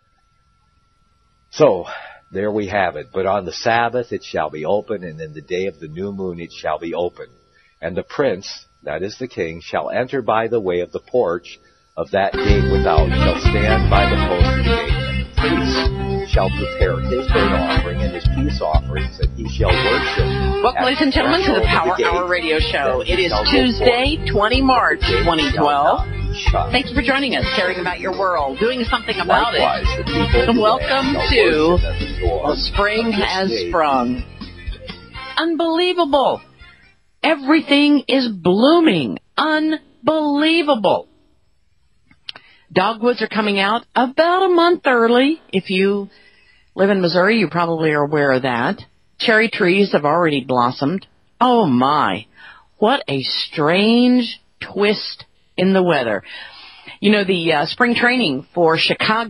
So, there we have it. But on the Sabbath it shall be open, and in the day of the new moon it shall be open. And the prince, that is the king, shall enter by the way of the porch of that gate without, shall stand by the post of the gate, and the priest shall prepare his burnt offering and his peace offerings, and he shall worship.
Welcome, ladies and gentlemen, to the Power Hour Radio Show. It is Tuesday, the twentieth of March, twenty twelve. Thank you for joining us, caring about your world, doing something about it. And welcome to The Spring Has Sprung. Unbelievable. Everything is blooming. Unbelievable. Dogwoods are coming out about a month early. If you live in Missouri, you probably are aware of that. Cherry trees have already blossomed. Oh, my. What a strange twist in the weather. You know, the uh, spring training for Chicago